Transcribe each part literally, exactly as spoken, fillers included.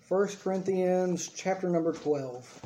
First Corinthians chapter number twelve.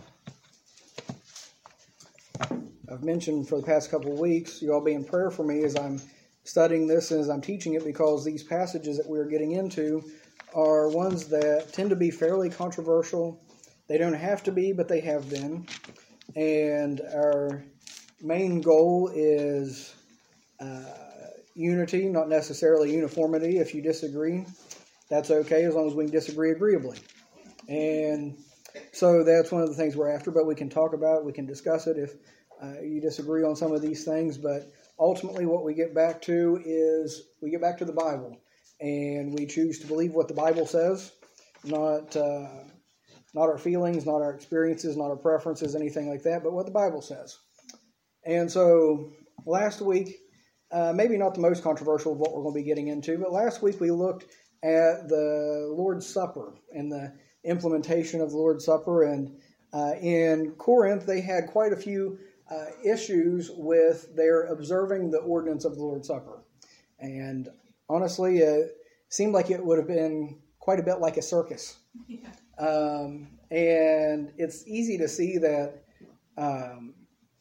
I've mentioned for the past couple of weeks, you all be in prayer for me as I'm studying this and as I'm teaching it, because these passages that we're getting into are ones that tend to be fairly controversial. They don't have to be, but they have been. And our main goal is uh, unity, not necessarily uniformity. If you disagree, that's okay, as long as we can disagree agreeably. And so that's one of the things we're after, but we can talk about it, we can discuss it if uh, you disagree on some of these things. But ultimately what we get back to is we get back to the Bible, and we choose to believe what the Bible says, not uh, not our feelings, not our experiences, not our preferences, anything like that, but what the Bible says. And so last week, uh, maybe not the most controversial of what we're going to be getting into, but last week we looked at the Lord's Supper and the implementation of the Lord's Supper. And uh, in Corinth, they had quite a few uh, issues with their observing the ordinance of the Lord's Supper. And honestly, it seemed like it would have been quite a bit like a circus. Yeah. Um, and it's easy to see that um,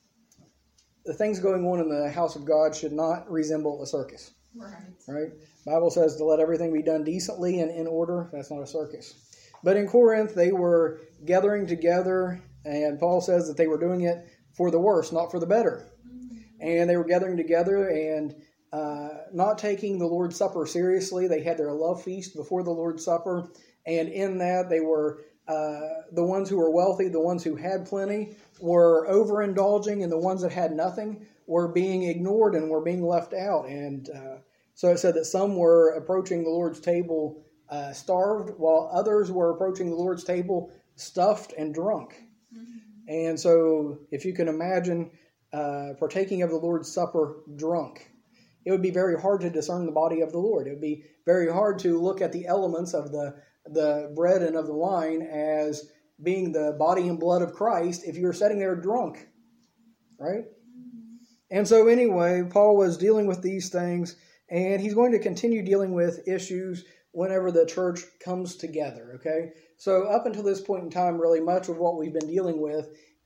the things going on in the house of God should not resemble a circus. Right. Right? The Bible says to let everything be done decently and in order. That's not a circus. But in Corinth, they were gathering together, and Paul says that they were doing it for the worse, not for the better. And they were gathering together and uh, not taking the Lord's Supper seriously. They had their love feast before the Lord's Supper, and in that they were uh, the ones who were wealthy, the ones who had plenty, were overindulging, and the ones that had nothing were being ignored and were being left out. And uh, so it said that some were approaching the Lord's table Uh, starved, while others were approaching the Lord's table stuffed and drunk. Mm-hmm. And so if you can imagine uh, partaking of the Lord's Supper drunk, it would be very hard to discern the body of the Lord. It would be very hard to look at the elements of the, the bread and of the wine as being the body and blood of Christ if you're sitting there drunk, right? Mm-hmm. And so anyway, Paul was dealing with these things, and he's going to continue dealing with issues whenever the church comes together, okay? So up until this point in time, really much of what we've been dealing with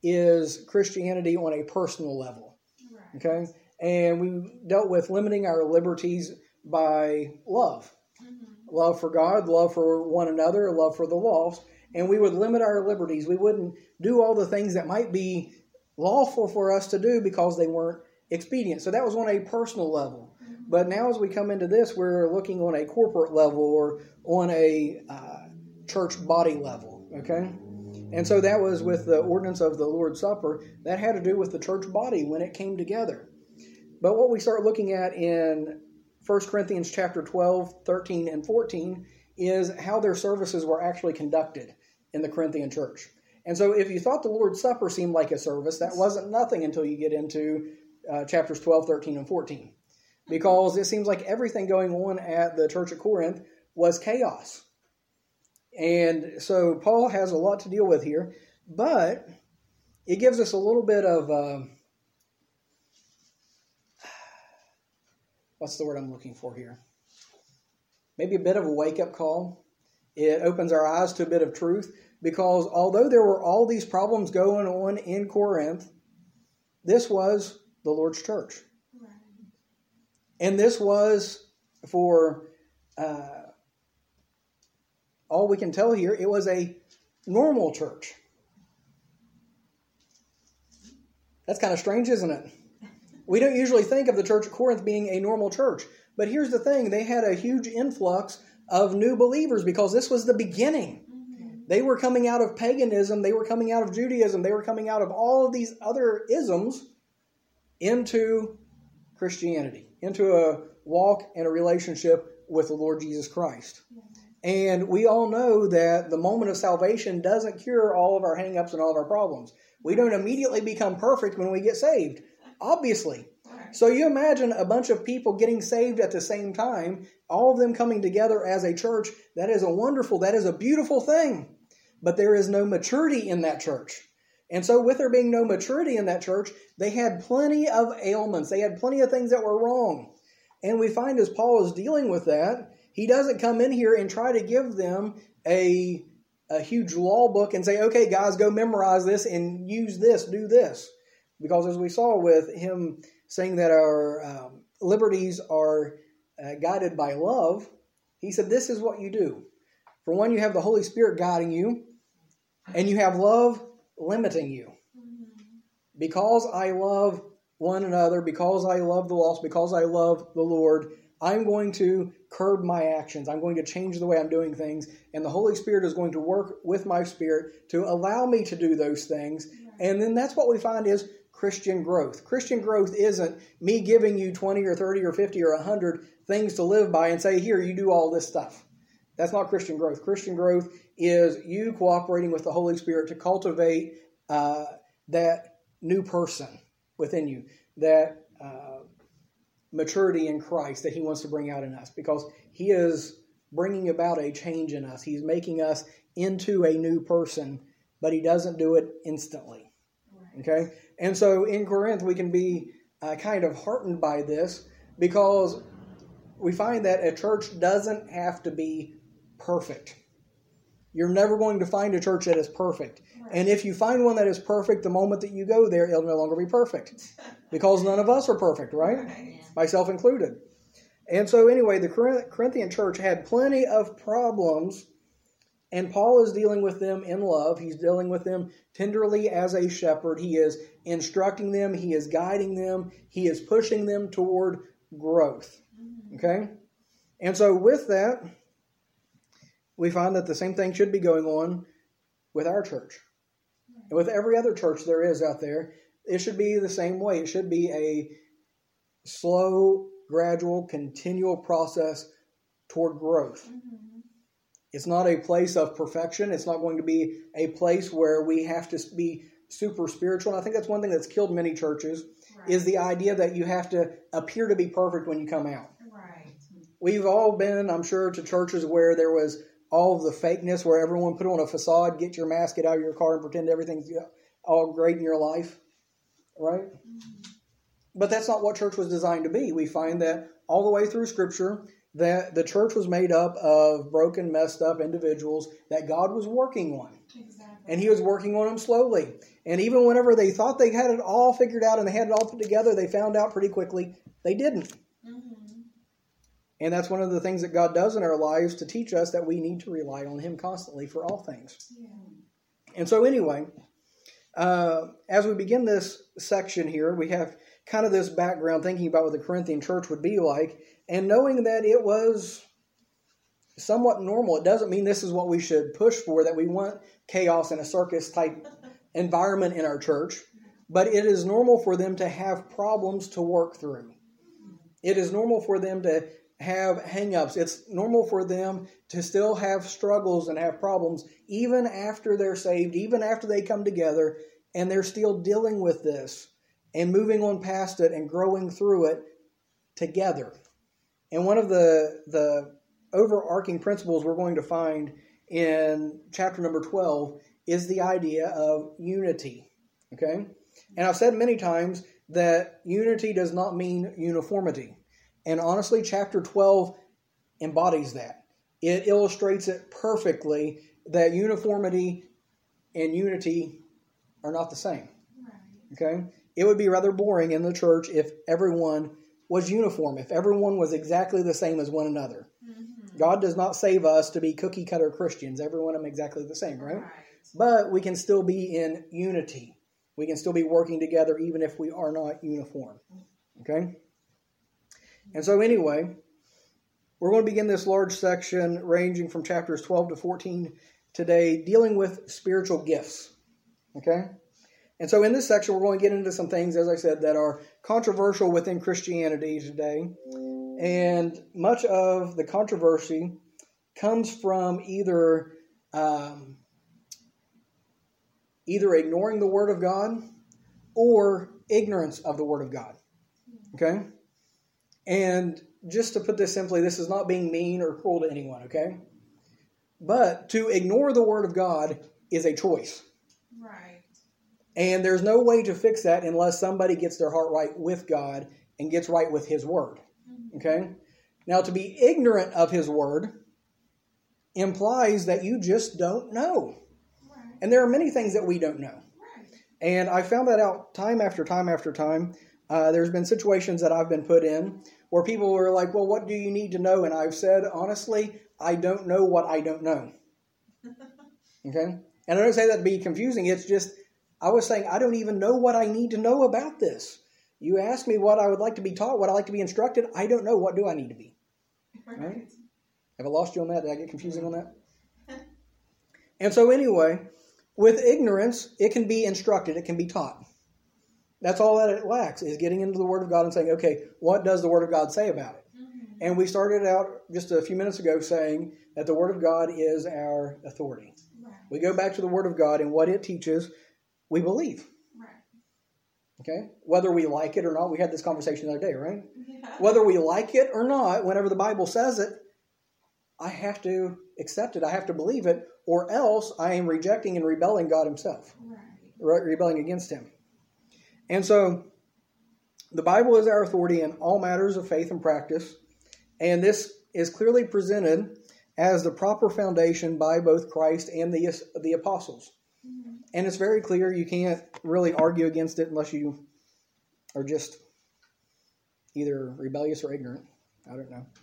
is Christianity on a personal level, right. Okay? And we dealt with limiting our liberties by love. Mm-hmm. Love for God, love for one another, love for the lost. And we would limit our liberties. We wouldn't do all the things that might be lawful for us to do because they weren't expedient. So that was on a personal level. But now as we come into this, we're looking on a corporate level or on a uh, church body level, okay? And so that was with the ordinance of the Lord's Supper. That had to do with the church body when it came together. But what we start looking at in First Corinthians chapter twelve, thirteen, and fourteen is how their services were actually conducted in the Corinthian church. And so if you thought the Lord's Supper seemed like a service, that wasn't nothing until you get into uh, chapters twelve, thirteen, and fourteen. Because it seems like everything going on at the church at Corinth was chaos. And so Paul has a lot to deal with here, but it gives us a little bit of, uh, what's the word I'm looking for here? Maybe a bit of a wake-up call. It opens our eyes to a bit of truth, because although there were all these problems going on in Corinth, this was the Lord's church. And this was, for uh, all we can tell here, it was a normal church. That's kind of strange, isn't it? We don't usually think of the church at Corinth being a normal church. But here's the thing. They had a huge influx of new believers because this was the beginning. Mm-hmm. They were coming out of paganism. They were coming out of Judaism. They were coming out of all of these other isms into Christianity, into a walk and a relationship with the Lord Jesus Christ. Yeah. And we all know that the moment of salvation doesn't cure all of our hang-ups and all of our problems. We don't immediately become perfect when we get saved, obviously. So you imagine a bunch of people getting saved at the same time, all of them coming together as a church. That is a wonderful, that is a beautiful thing. But there is no maturity in that church. And so with there being no maturity in that church, they had plenty of ailments. They had plenty of things that were wrong. And we find as Paul is dealing with that, he doesn't come in here and try to give them a a huge law book and say, okay, guys, go memorize this and use this, do this. Because as we saw with him saying that our um, liberties are uh, guided by love, he said, this is what you do. For one, you have the Holy Spirit guiding you, and you have love limiting you. Because I love one another, because I love the lost, because I love the Lord, I'm going to curb my actions. I'm going to change the way I'm doing things. And the Holy Spirit is going to work with my spirit to allow me to do those things. And then that's what we find is Christian growth. Christian growth isn't me giving you twenty or thirty or fifty or one hundred things to live by and say, here, you do all this stuff. That's not Christian growth. Christian growth is you cooperating with the Holy Spirit to cultivate uh, that new person within you, that uh, maturity in Christ that he wants to bring out in us, because he is bringing about a change in us. He's making us into a new person, but he doesn't do it instantly. Okay? And so in Corinth, we can be uh, kind of heartened by this, because we find that a church doesn't have to be perfect. You're never going to find a church that is perfect. Right. And if you find one that is perfect, the moment that you go there, it'll no longer be perfect. Because none of us are perfect, right? Right. Yeah. Myself included. And so anyway, the Corinthian church had plenty of problems, and Paul is dealing with them in love. He's dealing with them tenderly as a shepherd. He is instructing them. He is guiding them. He is pushing them toward growth. Okay? And so with that, we find that the same thing should be going on with our church. And with every other church there is out there, it should be the same way. It should be a slow, gradual, continual process toward growth. Mm-hmm. It's not a place of perfection. It's not going to be a place where we have to be super spiritual. And I think that's one thing that's killed many churches, right, is the idea that you have to appear to be perfect when you come out. Right. We've all been, I'm sure, to churches where there was all of the fakeness, where everyone put on a facade, get your mask, get out of your car, and pretend everything's all great in your life, right? Mm-hmm. But that's not what church was designed to be. We find that all the way through Scripture, that the church was made up of broken, messed up individuals that God was working on. Exactly. And he was working on them slowly. And even whenever they thought they had it all figured out and they had it all put together, they found out pretty quickly they didn't. Mm-hmm. And that's one of the things that God does in our lives to teach us that we need to rely on him constantly for all things. Yeah. And so anyway, uh, as we begin this section here, we have kind of this background thinking about what the Corinthian church would be like, and knowing that it was somewhat normal. It doesn't mean this is what we should push for, that we want chaos and a circus type environment in our church, but it is normal for them to have problems to work through. It is normal for them to have hang-ups. It's normal for them to still have struggles and have problems even after they're saved, even after they come together, and they're still dealing with this and moving on past it and growing through it together. And one of the the overarching principles we're going to find in chapter number twelve is the idea of unity. Okay? And I've said many times that unity does not mean uniformity. And honestly, chapter twelve embodies that. It illustrates it perfectly, that uniformity and unity are not the same. Okay? It would be rather boring in the church if everyone was uniform, if everyone was exactly the same as one another. Mm-hmm. God does not save us to be cookie-cutter Christians. Every one of them exactly the same, right? right? But we can still be in unity. We can still be working together even if we are not uniform. Okay? And so anyway, we're going to begin this large section ranging from chapters twelve to fourteen today, dealing with spiritual gifts. Okay? And so in this section, we're going to get into some things, as I said, that are controversial within Christianity today. And much of the controversy comes from either um, either ignoring the Word of God or ignorance of the Word of God. Okay? And just to put this simply, this is not being mean or cruel to anyone, okay? But to ignore the Word of God is a choice. Right. And there's no way to fix that unless somebody gets their heart right with God and gets right with His Word. Okay? Now, to be ignorant of His Word implies that you just don't know. Right. And there are many things that we don't know. Right. And I found that out time after time after time. Uh, there's been situations that I've been put in where people were like, well, what do you need to know? And I've said, honestly, I don't know what I don't know. Okay? And I don't say that to be confusing. It's just, I was saying, I don't even know what I need to know about this. You ask me what I would like to be taught, what I like to be instructed. I don't know. What do I need to be? Right. Right? Have I lost you on that? Did I get confusing on that? And so anyway, with ignorance, it can be instructed. It can be taught. That's all that it lacks, is getting into the Word of God and saying, okay, what does the Word of God say about it? Mm-hmm. And we started out just a few minutes ago saying that the Word of God is our authority. Right. We go back to the Word of God and what it teaches, we believe. Right. Okay? Whether we like it or not, we had this conversation the other day, right? Yeah. Whether we like it or not, whenever the Bible says it, I have to accept it. I have to believe it, or else I am rejecting and rebelling God himself. Right. Re- rebelling against him. And so, the Bible is our authority in all matters of faith and practice, and this is clearly presented as the proper foundation by both Christ and the, the apostles. Mm-hmm. And it's very clear. You can't really argue against it unless you are just either rebellious or ignorant. I don't know.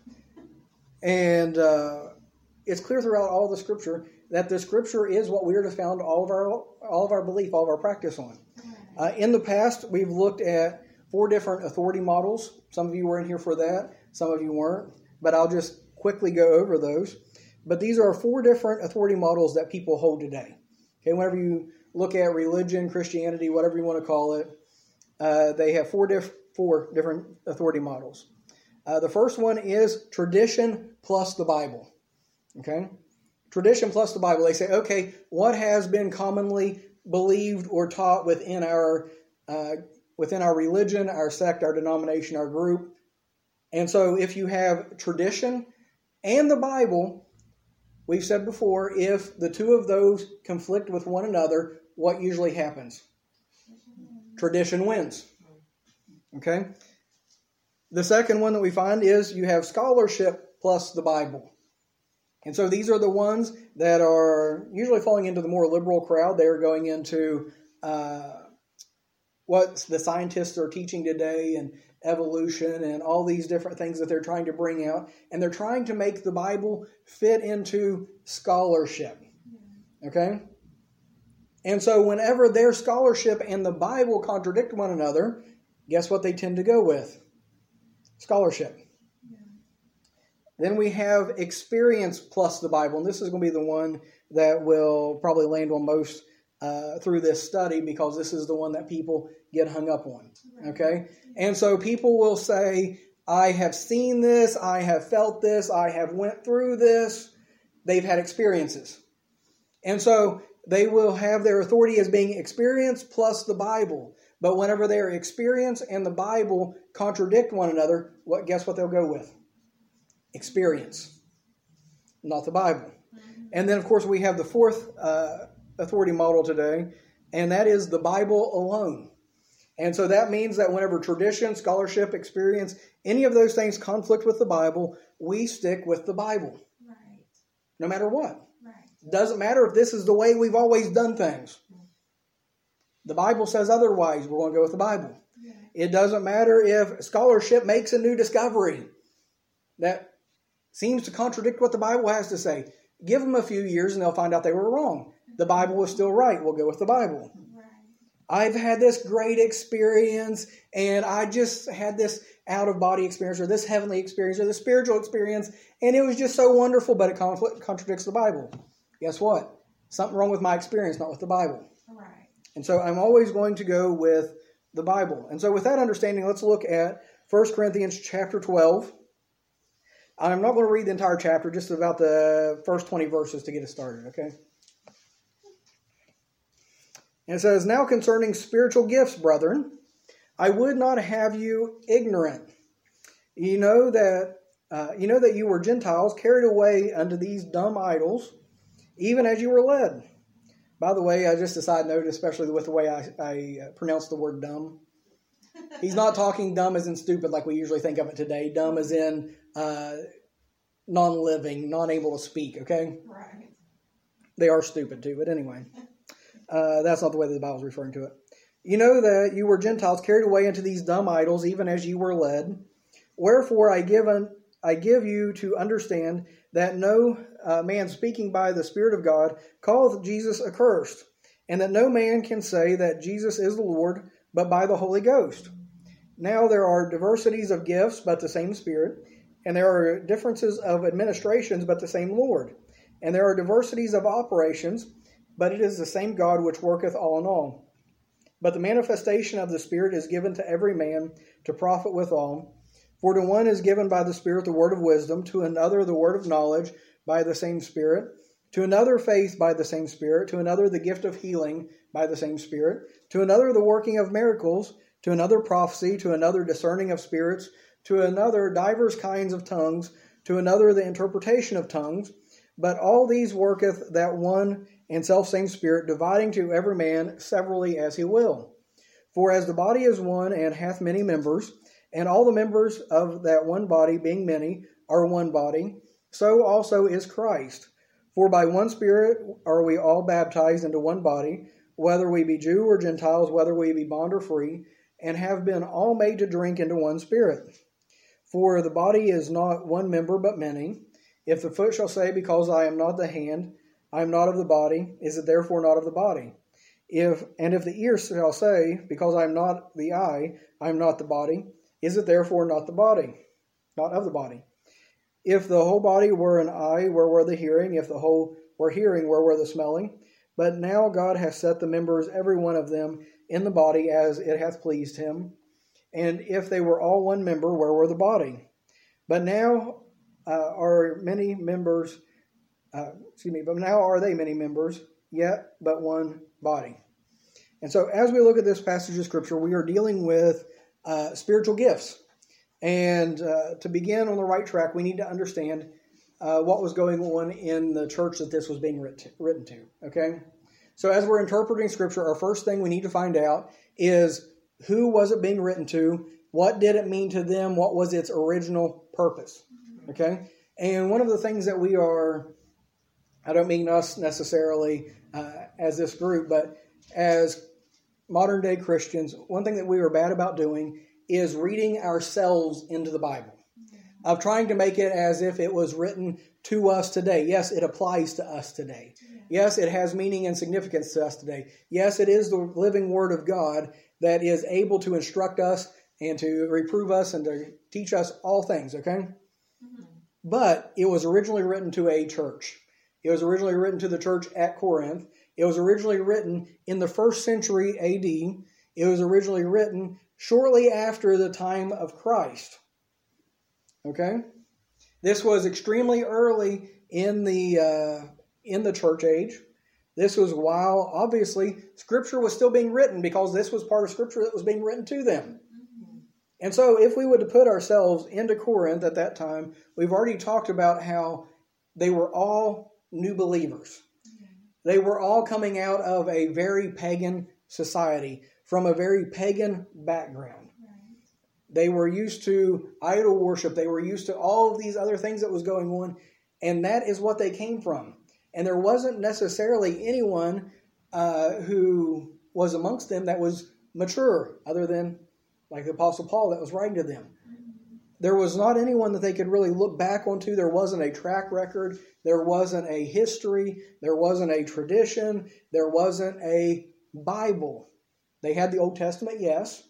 And uh, it's clear throughout all the Scripture that the Scripture is what we are to found all of our all of our belief, all of our practice on. Uh, in the past, we've looked at four different authority models. Some of you were in here for that. Some of you weren't. But I'll just quickly go over those. But these are four different authority models that people hold today. Okay, whenever you look at religion, Christianity, whatever you want to call it, uh, they have four, diff- four different authority models. Uh, the first one is tradition plus the Bible. Okay? Tradition plus the Bible. They say, okay, what has been commonly believed or taught within our uh, within our religion, our sect, our denomination, our group. And so if you have tradition and the Bible, we've said before, if the two of those conflict with one another, what usually happens? Tradition wins. Okay? The second one that we find is you have scholarship plus the Bible. And so these are the ones that are usually falling into the more liberal crowd. They are going into uh, what the scientists are teaching today and evolution and all these different things that they're trying to bring out. And they're trying to make the Bible fit into scholarship. Okay? And so whenever their scholarship and the Bible contradict one another, guess what they tend to go with? Scholarship. Then we have experience plus the Bible. And this is going to be the one that will probably land on most uh, through this study, because this is the one that people get hung up on. Okay? And so people will say, I have seen this, I have felt this, I have went through this. They've had experiences. And so they will have their authority as being experience plus the Bible. But whenever their experience and the Bible contradict one another, what guess what they'll go with? Experience, not the Bible. Mm-hmm. And then, of course, we have the fourth uh, authority model today, and that is the Bible alone. And so that means that whenever tradition, scholarship, experience, any of those things conflict with the Bible, we stick with the Bible. Right. No matter what. Right. Doesn't matter if this is the way we've always done things. The Bible says otherwise. We're going to go with the Bible. Yeah. It doesn't matter if scholarship makes a new discovery that seems to contradict what the Bible has to say. Give them a few years and they'll find out they were wrong. The Bible was still right. We'll go with the Bible. Right. I've had this great experience, and I just had this out-of-body experience, or this heavenly experience, or this spiritual experience, and it was just so wonderful, but it conflict, contradicts the Bible. Guess what? Something wrong with my experience, not with the Bible. Right. And so I'm always going to go with the Bible. And so with that understanding, let's look at First Corinthians chapter twelve. I'm not going to read the entire chapter, just about the first twenty verses to get us started, okay? And it says, Now concerning spiritual gifts, brethren, I would not have you ignorant. You know that uh, you know that you were Gentiles, carried away unto these dumb idols, even as you were led. By the way, I just a side note, especially with the way I, I uh, pronounce the word dumb. He's not talking dumb as in stupid like we usually think of it today. Dumb as in uh, non-living, non-able to speak, okay? Right. They are stupid too, but anyway. Uh, that's not the way that the Bible is referring to it. You know that you were Gentiles carried away into these dumb idols, even as you were led. Wherefore I give un, I give you to understand that no uh, man speaking by the Spirit of God calleth Jesus accursed, and that no man can say that Jesus is the Lord, but by the Holy Ghost. Now there are diversities of gifts, but the same Spirit, and there are differences of administrations, but the same Lord. And there are diversities of operations, but it is the same God which worketh all in all. But the manifestation of the Spirit is given to every man to profit withal. For to one is given by the Spirit the word of wisdom, to another the word of knowledge by the same Spirit, to another faith by the same Spirit, to another the gift of healing by the same Spirit, to another the working of miracles, to another prophecy, to another discerning of spirits, to another divers kinds of tongues, to another the interpretation of tongues. But all these worketh that one and selfsame Spirit, dividing to every man severally as he will. For as the body is one and hath many members, and all the members of that one body, being many, are one body, so also is Christ. For by one Spirit are we all baptized into one body, whether we be Jew or Gentiles, whether we be bond or free, and have been all made to drink into one Spirit. For the body is not one member, but many. If the foot shall say, because I am not the hand, I am not of the body, is it therefore not of the body? If and if the ear shall say, because I am not the eye, I am not the body, is it therefore not the body? Not of the body. If the whole body were an eye, where were the hearing? If the whole were hearing, where were the smelling? But now God hath set the members, every one of them, in the body as it hath pleased him. And if they were all one member, where were the body? But now uh, are many members, uh, excuse me, but now are they many members, yet but one body. And so as we look at this passage of Scripture, we are dealing with uh, spiritual gifts. And uh, to begin on the right track, we need to understand uh, what was going on in the church that this was being written, written to, okay? So as we're interpreting Scripture, our first thing we need to find out is who was it being written to? What did it mean to them? What was its original purpose? Okay? And one of the things that we are, I don't mean us necessarily uh, as this group, but as modern day Christians, one thing that we are bad about doing is reading ourselves into the Bible. Of trying to make it as if it was written to us today. Yes, it applies to us today. Yes, it has meaning and significance to us today. Yes, it is the living Word of God that is able to instruct us and to reprove us and to teach us all things, okay? Mm-hmm. But it was originally written to a church. It was originally written to the church at Corinth. It was originally written in the first century A D. It was originally written shortly after the time of Christ. Okay? This was extremely early in the uh, in the church age. This was while, obviously, Scripture was still being written because this was part of Scripture that was being written to them. Mm-hmm. And so if we were to put ourselves into Corinth at that time, we've already talked about how they were all new believers. Mm-hmm. They were all coming out of a very pagan society, from a very pagan background. Right. They were used to idol worship. They were used to all of these other things that was going on, and that is what they came from. And there wasn't necessarily anyone uh, who was amongst them that was mature, other than like the Apostle Paul that was writing to them. There was not anyone that they could really look back onto. There wasn't a track record. There wasn't a history. There wasn't a tradition. There wasn't a Bible. They had the Old Testament, yes.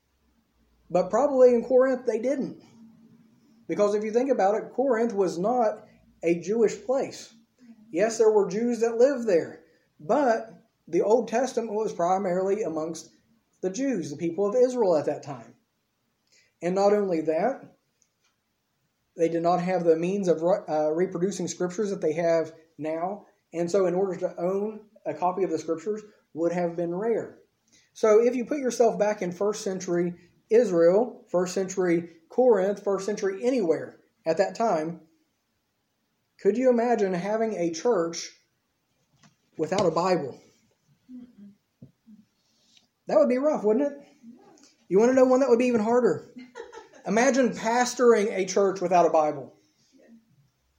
But probably in Corinth they didn't. Because if you think about it, Corinth was not a Jewish place. Yes, there were Jews that lived there, but the Old Testament was primarily amongst the Jews, the people of Israel at that time. And not only that, they did not have the means of uh, reproducing scriptures that they have now, and so in order to own a copy of the scriptures would have been rare. So if you put yourself back in first century Israel, first century Corinth, first century anywhere at that time, could you imagine having a church without a Bible? That would be rough, wouldn't it? You want to know one that would be even harder? Imagine pastoring a church without a Bible.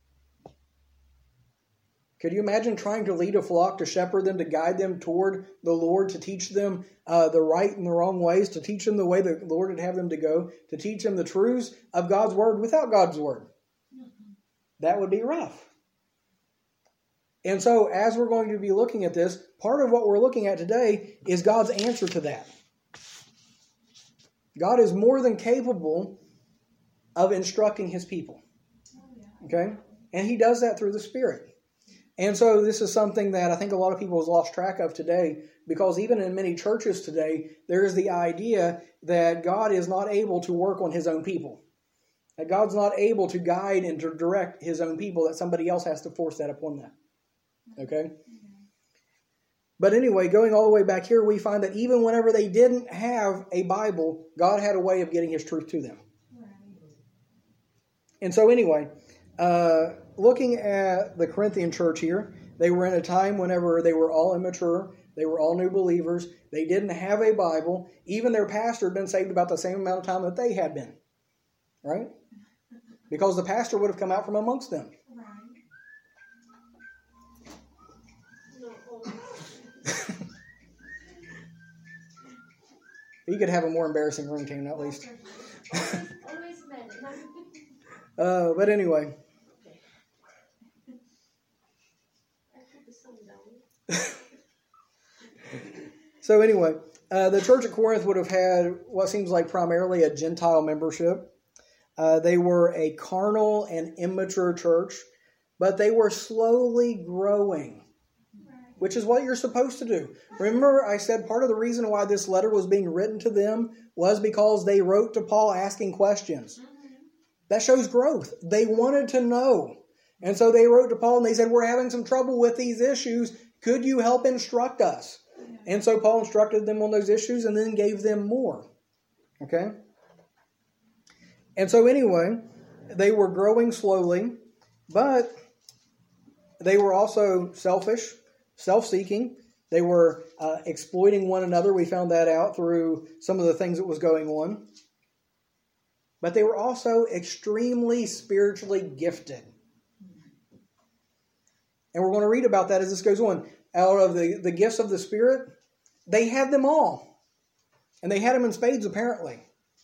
Could you imagine trying to lead a flock, to shepherd them, to guide them toward the Lord, to teach them uh, the right and the wrong ways, to teach them the way the Lord would have them to go, to teach them the truths of God's Word without God's Word? That would be rough. And so, as we're going to be looking at this, part of what we're looking at today is God's answer to that. God is more than capable of instructing His people. Okay? And He does that through the Spirit. And so this is something that I think a lot of people have lost track of today, because even in many churches today, there is the idea that God is not able to work on His own people. That God's not able to guide and to direct His own people, that somebody else has to force that upon them. Okay? But anyway, going all the way back here, we find that even whenever they didn't have a Bible, God had a way of getting His truth to them. And so anyway, uh, looking at the Corinthian church here, they were in a time whenever they were all immature, they were all new believers, they didn't have a Bible, even their pastor had been saved about the same amount of time that they had been. Right? Because the pastor would have come out from amongst them. You could have a more embarrassing ringtone, at least. uh, but anyway. So anyway, uh, the church at Corinth would have had what seems like primarily a Gentile membership. Uh, they were a carnal and immature church, but they were slowly growing. Which is what you're supposed to do. Remember, I said part of the reason why this letter was being written to them was because they wrote to Paul asking questions. That shows growth. They wanted to know. And so they wrote to Paul and they said, we're having some trouble with these issues. Could you help instruct us? And so Paul instructed them on those issues and then gave them more. Okay? And so anyway, they were growing slowly, but they were also selfish, self-seeking. They were uh, exploiting one another. We found that out through some of the things that was going on. But they were also extremely spiritually gifted. And we're going to read about that as this goes on. Out of the, the gifts of the Spirit, they had them all. And they had them in spades, apparently.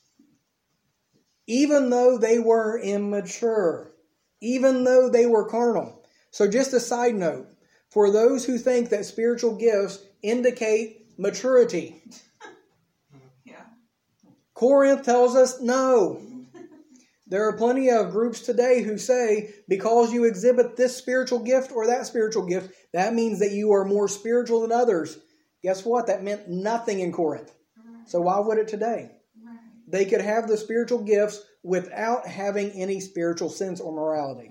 Even though they were immature. Even though they were carnal. So just a side note. For those who think that spiritual gifts indicate maturity. Yeah. Corinth tells us no. There are plenty of groups today who say, because you exhibit this spiritual gift or that spiritual gift, that means that you are more spiritual than others. Guess what? That meant nothing in Corinth. So why would it today? They could have the spiritual gifts without having any spiritual sense or morality.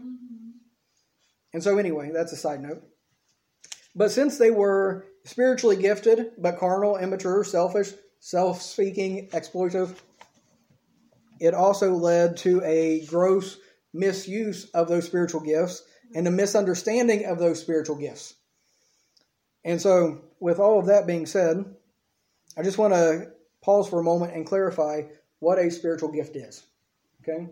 And so anyway, that's a side note. But since they were spiritually gifted, but carnal, immature, selfish, self-seeking, exploitive, it also led to a gross misuse of those spiritual gifts and a misunderstanding of those spiritual gifts. And so, with all of that being said, I just want to pause for a moment and clarify what a spiritual gift is. Okay?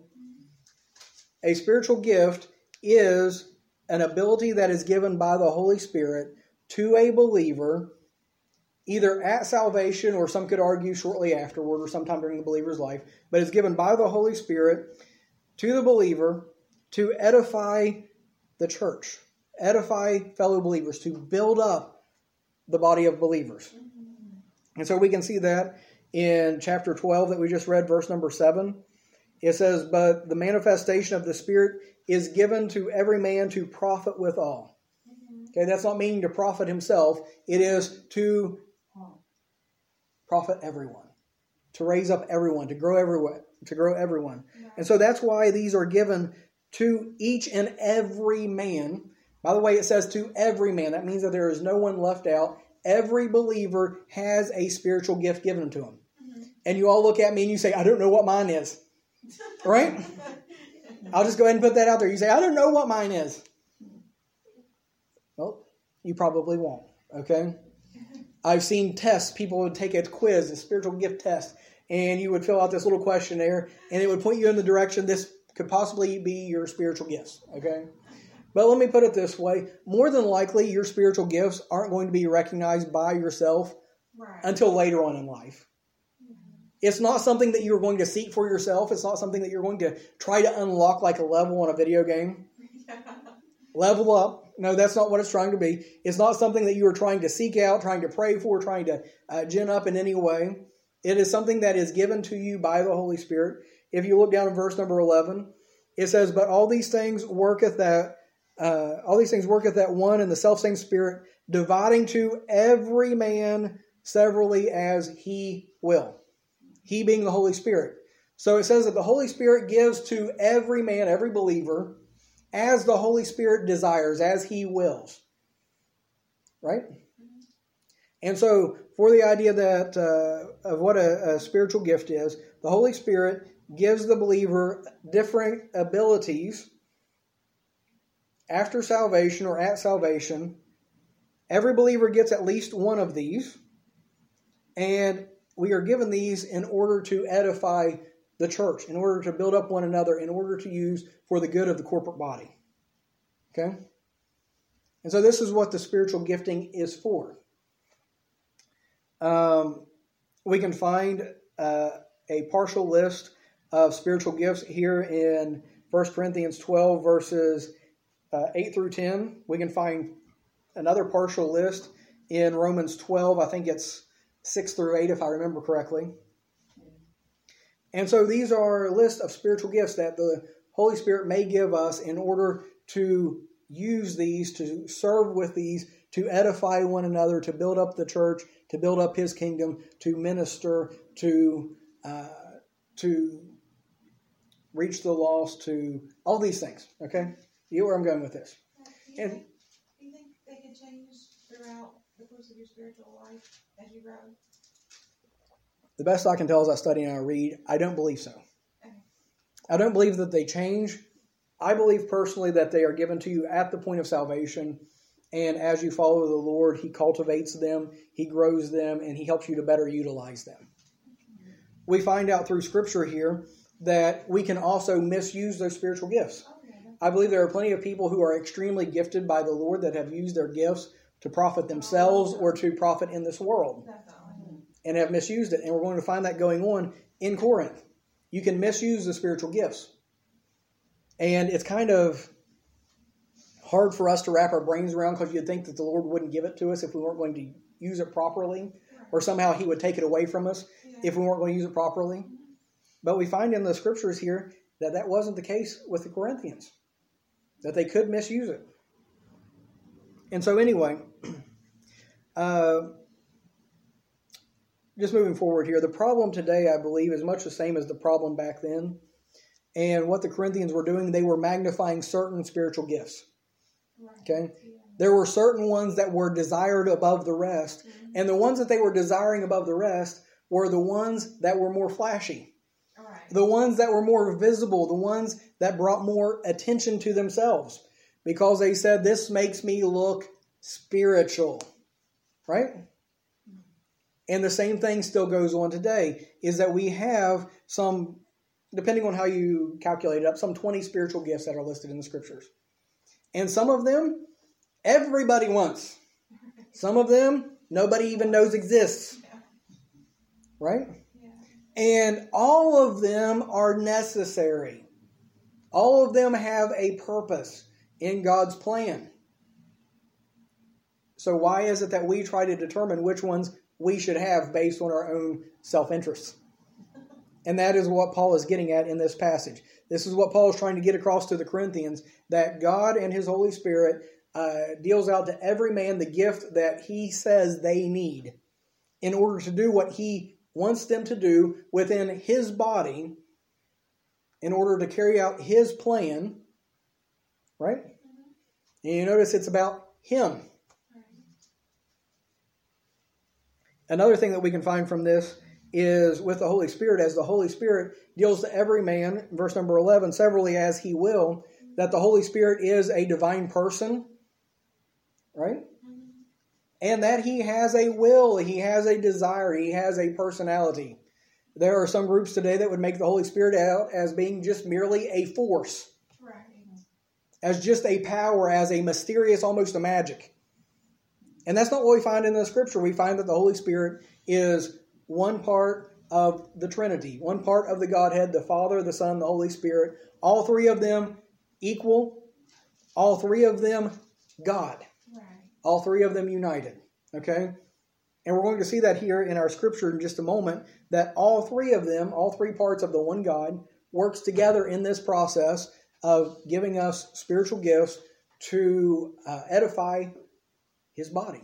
A spiritual gift is an ability that is given by the Holy Spirit to a believer, either at salvation or some could argue shortly afterward or sometime during the believer's life, but is given by the Holy Spirit to the believer to edify the church, edify fellow believers, to build up the body of believers. And so we can see that in chapter twelve that we just read, verse number seven. It says, but the manifestation of the Spirit is given to every man to profit withal. Okay, that's not meaning to profit himself. It is to profit everyone, to raise up everyone, to grow everyone, to grow everyone. And so that's why these are given to each and every man. By the way, it says to every man. That means that there is no one left out. Every believer has a spiritual gift given to him. Mm-hmm. And you all look at me and you say, I don't know what mine is. Right? I'll just go ahead and put that out there. You say, I don't know what mine is. Well, you probably won't. Okay? I've seen tests. People would take a quiz, a spiritual gift test, and you would fill out this little questionnaire, and it would point you in the direction this could possibly be your spiritual gifts. Okay? But let me put it this way. More than likely, your spiritual gifts aren't going to be recognized by yourself right. until later on in life. Mm-hmm. It's not something that you're going to seek for yourself. It's not something that you're going to try to unlock like a level on a video game. Yeah. Level up. No, that's not what it's trying to be. It's not something that you are trying to seek out, trying to pray for, trying to uh, gin up in any way. It is something that is given to you by the Holy Spirit. If you look down in verse number eleven, it says, "But all these things worketh that uh, all these things worketh that one and the selfsame Spirit, dividing to every man severally as he will." He being the Holy Spirit. So it says that the Holy Spirit gives to every man, every believer, as the Holy Spirit desires, as He wills. Right? And so, for the idea that uh, of what a, a spiritual gift is, the Holy Spirit gives the believer different abilities after salvation or at salvation. Every believer gets at least one of these, and we are given these in order to edify the church, in order to build up one another, in order to use for the good of the corporate body. Okay? And so this is what the spiritual gifting is for. Um, we can find uh, a partial list of spiritual gifts here in First Corinthians twelve, verses uh, eight through ten. We can find another partial list in Romans twelve. I think it's six through eight, if I remember correctly. And so these are a list of spiritual gifts that the Holy Spirit may give us in order to use these, to serve with these, to edify one another, to build up the church, to build up His kingdom, to minister, to uh, to reach the lost, to all these things. Okay? You know where I'm going with this. Do you, and, think, do you think they could change throughout the course of your spiritual life as you grow? The best I can tell as I study and I read, I don't believe so. Okay. I don't believe that they change. I believe personally that they are given to you at the point of salvation, and as you follow the Lord, He cultivates them, He grows them, and He helps you to better utilize them. Mm-hmm. We find out through Scripture here that we can also misuse those spiritual gifts. Okay. I believe there are plenty of people who are extremely gifted by the Lord that have used their gifts to profit themselves or to profit in this world. And have misused it. And we're going to find that going on in Corinth. You can misuse the spiritual gifts. And it's kind of hard for us to wrap our brains around, because you'd think that the Lord wouldn't give it to us if we weren't going to use it properly. Or somehow He would take it away from us if we weren't going to use it properly. But we find in the Scriptures here that that wasn't the case with the Corinthians. That they could misuse it. And so anyway... uh, Just moving forward here, the problem today, I believe, is much the same as the problem back then. And what the Corinthians were doing, they were magnifying certain spiritual gifts. Okay? There were certain ones that were desired above the rest. Mm-hmm. And the ones that they were desiring above the rest were the ones that were more flashy. Right. The ones that were more visible. The ones that brought more attention to themselves. Because they said, this makes me look spiritual. Right? And the same thing still goes on today, is that we have some, depending on how you calculate it up, some twenty spiritual gifts that are listed in the Scriptures. And some of them, everybody wants. Some of them, nobody even knows exists. Right? And all of them are necessary. All of them have a purpose in God's plan. So why is it that we try to determine which ones we should have based on our own self-interest? And that is what Paul is getting at in this passage. This is what Paul is trying to get across to the Corinthians, that God and His Holy Spirit uh, deals out to every man the gift that He says they need in order to do what He wants them to do within His body, in order to carry out His plan. Right? And you notice it's about Him. Another thing that we can find from this is with the Holy Spirit, as the Holy Spirit deals to every man, verse number eleven, severally as He will, that the Holy Spirit is a divine person, right? And that He has a will, He has a desire, He has a personality. There are some groups today that would make the Holy Spirit out as being just merely a force. Right. as just a power, as a mysterious, almost a magic. And that's not what we find in the Scripture. We find that the Holy Spirit is one part of the Trinity, one part of the Godhead, the Father, the Son, the Holy Spirit. All three of them equal, all three of them God. Right. All three of them united. Okay? And we're going to see that here in our Scripture in just a moment, that all three of them, all three parts of the one God, works together in this process of giving us spiritual gifts to uh, edify His body.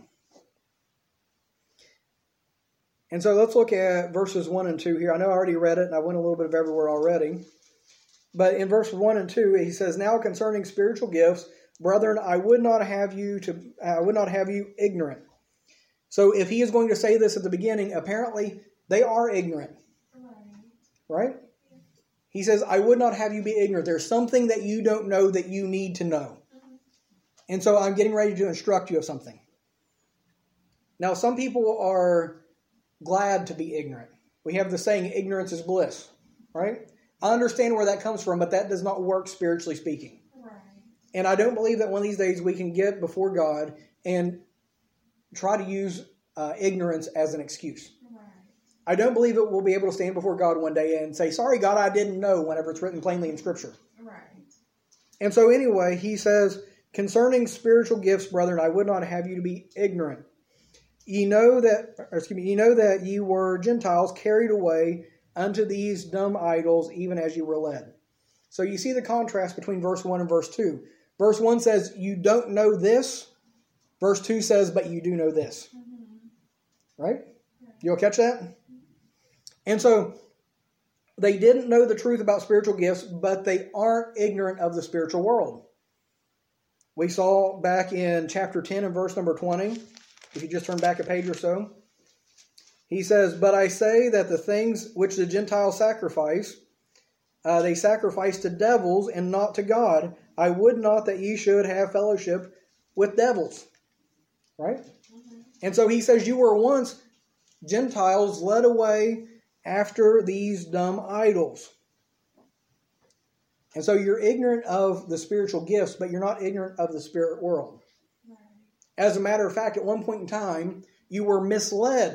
And so let's look at verses one and two here. I know I already read it, and I went a little bit of everywhere already. But in verses one and two, he says, "Now concerning spiritual gifts, brethren, I would not have you to I would not have you ignorant." So if he is going to say this at the beginning, apparently they are ignorant. Right. Right? He says, "I would not have you be ignorant." There's something that you don't know that you need to know. Mm-hmm. And so I'm getting ready to instruct you of something. Now, some people are glad to be ignorant. We have the saying, ignorance is bliss, right? I understand where that comes from, but that does not work spiritually speaking. Right. And I don't believe that one of these days we can get before God and try to use uh, ignorance as an excuse. Right. I don't believe that we'll be able to stand before God one day and say, "Sorry, God, I didn't know," whenever it's written plainly in Scripture. Right. And so anyway, he says, "Concerning spiritual gifts, brethren, I would not have you to be ignorant. Ye know that, or excuse me, ye know that ye were Gentiles carried away unto these dumb idols, even as ye were led." So you see the contrast between verse one and verse two. Verse one says, "You don't know this." Verse two says, "But you do know this." Mm-hmm. Right? You'll catch that? And so they didn't know the truth about spiritual gifts, but they aren't ignorant of the spiritual world. We saw back in chapter ten and verse number twenty, if you just turn back a page or so, he says, "But I say that the things which the Gentiles sacrifice, uh, they sacrifice to devils and not to God. I would not that ye should have fellowship with devils." Right? Mm-hmm. And so he says, you were once Gentiles led away after these dumb idols. And so you're ignorant of the spiritual gifts, but you're not ignorant of the spirit world. Right. As a matter of fact, at one point in time, you were misled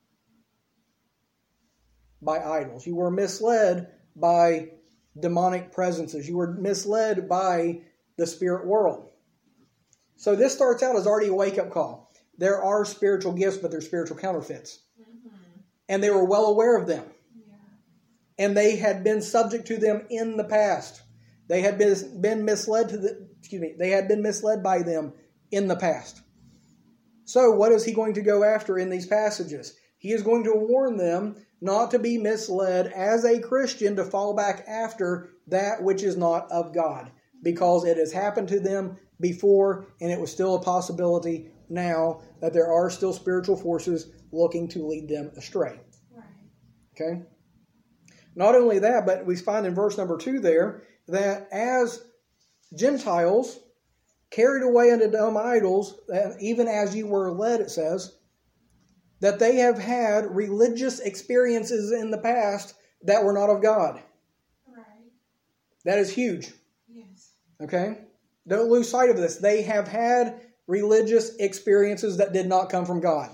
by idols. You were misled by demonic presences. You were misled by the spirit world. So this starts out as already a wake-up call. There are spiritual gifts, but they're spiritual counterfeits. Mm-hmm. And they were well aware of them. Yeah. And they had been subject to them in the past. They had been, been misled to the excuse me, they had been misled by them in the past. So what is he going to go after in these passages? He is going to warn them not to be misled as a Christian to fall back after that which is not of God, because it has happened to them before, and it was still a possibility now that there are still spiritual forces looking to lead them astray. Right. Okay? Not only that, but we find in verse number two there that as Gentiles carried away unto dumb idols, even as you were led, it says, that they have had religious experiences in the past that were not of God. Right. That is huge. Yes. Okay? Don't lose sight of this. They have had religious experiences that did not come from God.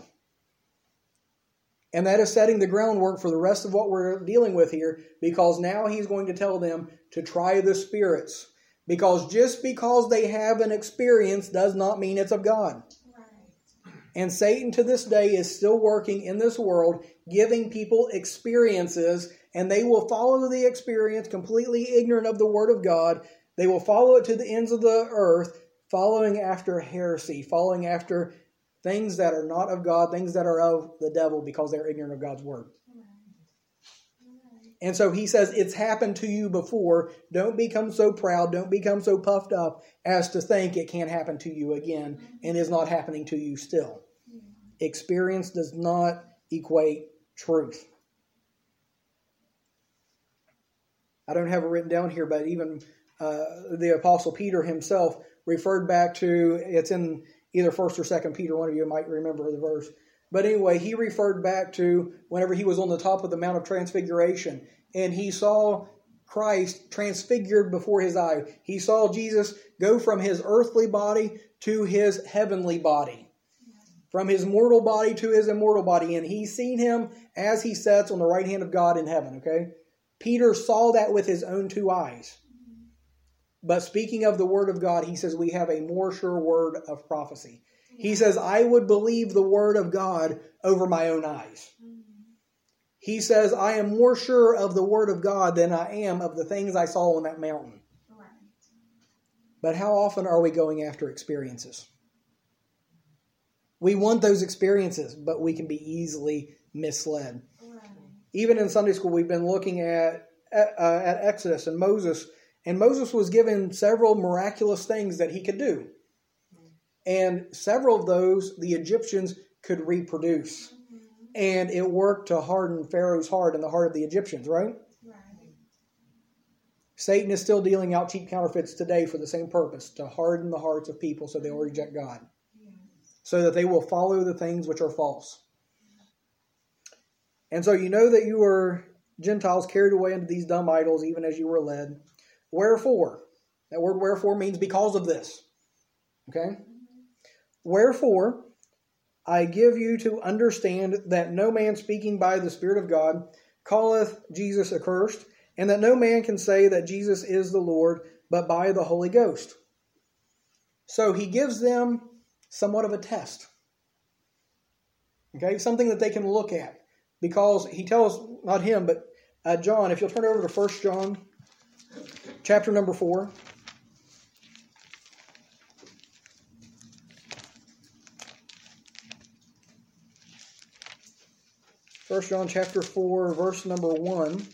And that is setting the groundwork for the rest of what we're dealing with here, because now he's going to tell them to try the spirits. Because just because they have an experience does not mean it's of God. Right. And Satan to this day is still working in this world, giving people experiences, and they will follow the experience completely ignorant of the Word of God. They will follow it to the ends of the earth, following after heresy, following after things that are not of God, things that are of the devil, because they're ignorant of God's Word. Right. Right. And so he says, it's happened to you before. Don't become so proud. Don't become so puffed up as to think it can't happen to you again, mm-hmm. and is not happening to you still. Yeah. Experience does not equate truth. I don't have it written down here, but even uh, the Apostle Peter himself referred back to, it's in either First or Second Peter, one of you might remember the verse. But anyway, he referred back to whenever he was on the top of the Mount of Transfiguration, and he saw Christ transfigured before his eye. He saw Jesus go from his earthly body to his heavenly body, from his mortal body to his immortal body, and he's seen him as he sits on the right hand of God in heaven, okay? Peter saw that with his own two eyes. But speaking of the word of God, he says we have a more sure word of prophecy. He says, I would believe the word of God over my own eyes. He says, I am more sure of the word of God than I am of the things I saw on that mountain. Right. But how often are we going after experiences? We want those experiences, but we can be easily misled. Right. Even in Sunday school, we've been looking at, at, uh, at Exodus and Moses. And Moses was given several miraculous things that he could do. And several of those the Egyptians could reproduce. Mm-hmm. And it worked to harden Pharaoh's heart and the heart of the Egyptians, right? Right. Satan is still dealing out cheap counterfeits today for the same purpose, to harden the hearts of people so they will reject God. Yes. So that they will follow the things which are false. And so you know that you were Gentiles carried away into these dumb idols even as you were led. Wherefore, that word wherefore means because of this. Okay? Wherefore, I give you to understand that no man speaking by the Spirit of God calleth Jesus accursed, and that no man can say that Jesus is the Lord, but by the Holy Ghost. So he gives them somewhat of a test. Okay? Something that they can look at. Because he tells, not him, but uh, John, if you'll turn over to First John, chapter number four. First John chapter four, verse number one.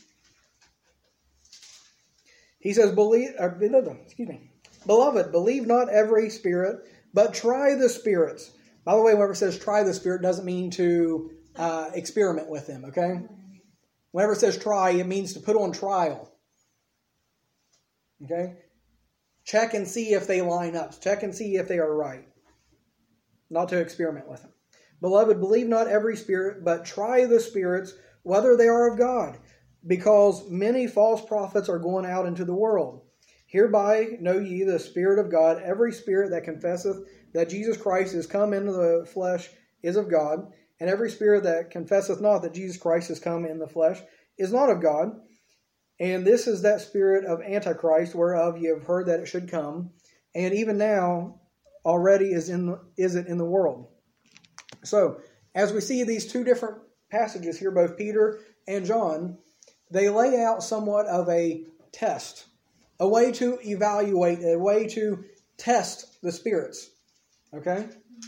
He says, "Believe, or, excuse me, beloved, believe not every spirit, but try the spirits." By the way, whenever it says try the spirit, doesn't mean to uh, experiment with them, okay? Whenever it says try, it means to put on trial. Okay? Check and see if they line up. Check and see if they are right. Not to experiment with them. Beloved, believe not every spirit, but try the spirits, whether they are of God, because many false prophets are going out into the world. Hereby know ye the Spirit of God. Every spirit that confesseth that Jesus Christ is come into the flesh is of God, and every spirit that confesseth not that Jesus Christ is come in the flesh is not of God. And this is that spirit of Antichrist, whereof ye have heard that it should come, and even now already is in is it in the world. So, as we see these two different passages here, both Peter and John, they lay out somewhat of a test, a way to evaluate, a way to test the spirits. Okay?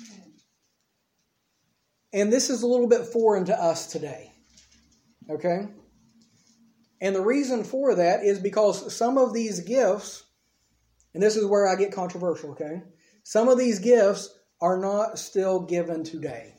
And this is a little bit foreign to us today. Okay? And the reason for that is because some of these gifts, and this is where I get controversial, okay? Some of these gifts are not still given today.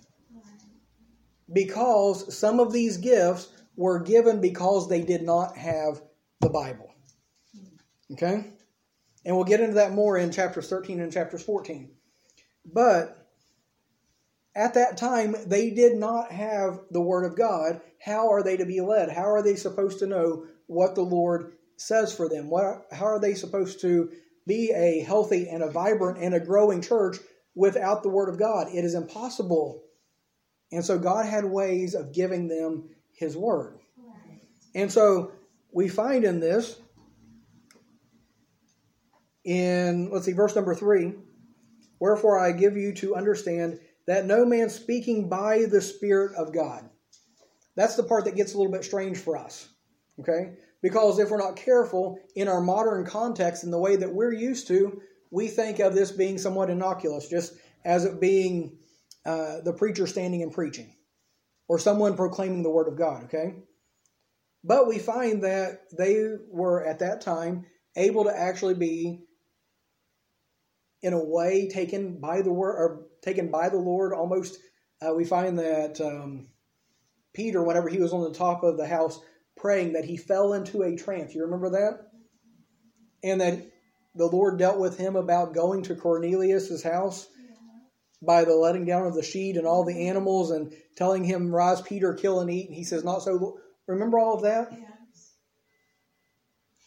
Because some of these gifts were given because they did not have the Bible. Okay? And we'll get into that more in chapters thirteen and chapters fourteen. But at that time, they did not have the Word of God. How are they to be led? How are they supposed to know what the Lord says for them? What, how are they supposed to be a healthy and a vibrant and a growing church without the Word of God? It is impossible. And so God had ways of giving them His Word. Right. And so we find in this, in, let's see, verse number three, wherefore I give you to understand that no man speaking by the Spirit of God. That's the part that gets a little bit strange for us. Okay? Because if we're not careful, in our modern context, in the way that we're used to, we think of this being somewhat innocuous, just as it being uh, the preacher standing and preaching, or someone proclaiming the Word of God, okay? But we find that they were, at that time, able to actually be, in a way, taken by the Word, or taken by the Lord almost. Uh, we find that um, Peter, whenever he was on the top of the house praying, that he fell into a trance. You remember that? And that the Lord dealt with him about going to Cornelius' house yeah. by the letting down of the sheet and all the animals and telling him, rise, Peter, kill and eat. And he says, not so. Remember all of that? Yes.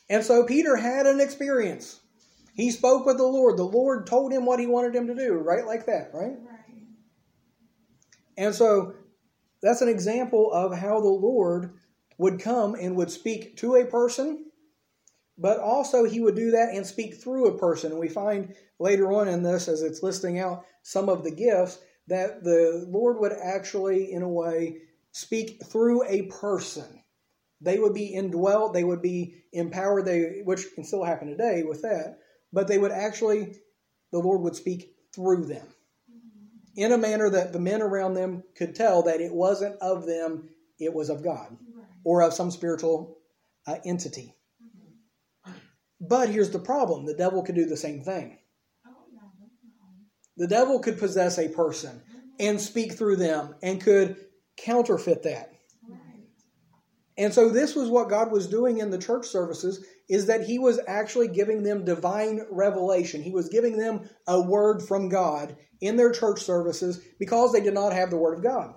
And so Peter had an experience. He spoke with the Lord. The Lord told him what he wanted him to do, right? Like that, right? Right. And so that's an example of how the Lord would come and would speak to a person, but also he would do that and speak through a person. And we find later on in this, as it's listing out some of the gifts, that the Lord would actually, in a way, speak through a person. They would be indwelt, they would be empowered, they which can still happen today with that, but they would actually, the Lord would speak through them in a manner that the men around them could tell that it wasn't of them, it was of God, Right. or of some spiritual uh, entity. But here's the problem. The devil could do the same thing. Oh, no, no. The devil could possess a person and speak through them and could counterfeit that. Right. And so this was what God was doing in the church services, is that he was actually giving them divine revelation. He was giving them a word from God in their church services because they did not have the word of God.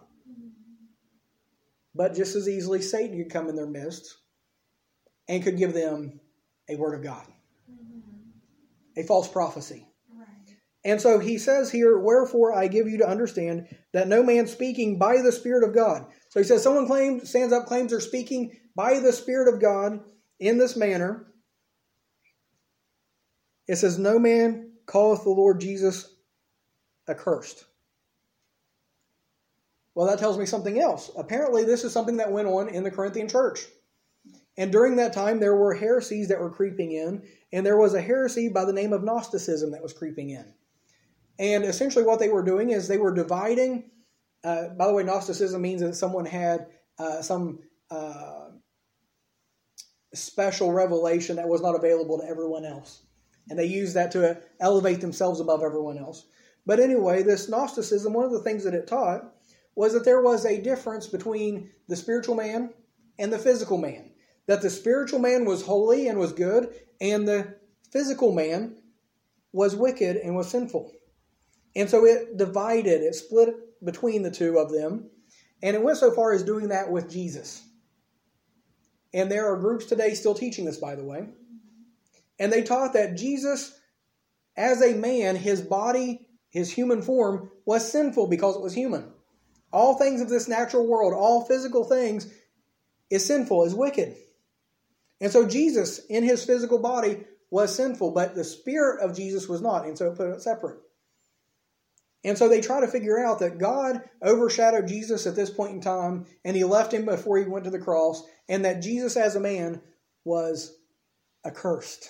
But just as easily, Satan could come in their midst and could give them a word of God, a false prophecy. Right. And so he says here, wherefore I give you to understand that no man speaking by the Spirit of God. So he says someone claims, stands up, claims they're speaking by the Spirit of God in this manner. It says, no man calleth the Lord Jesus accursed. Well, that tells me something else. Apparently, this is something that went on in the Corinthian church. And during that time, there were heresies that were creeping in, and there was a heresy by the name of Gnosticism that was creeping in. And essentially what they were doing is they were dividing. Uh, by the way, Gnosticism means that someone had uh, some uh, special revelation that was not available to everyone else. And they used that to elevate themselves above everyone else. But anyway, this Gnosticism, one of the things that it taught was that there was a difference between the spiritual man and the physical man. That the spiritual man was holy and was good, and the physical man was wicked and was sinful. And so it divided, it split between the two of them, and it went so far as doing that with Jesus. And there are groups today still teaching this, by the way. And they taught that Jesus, as a man, his body, his human form, was sinful because it was human. All things of this natural world, all physical things, is sinful, is wicked. And so Jesus, in his physical body, was sinful, but the spirit of Jesus was not, and so it put it separate. And so they try to figure out that God overshadowed Jesus at this point in time, and he left him before he went to the cross, and that Jesus as a man was accursed.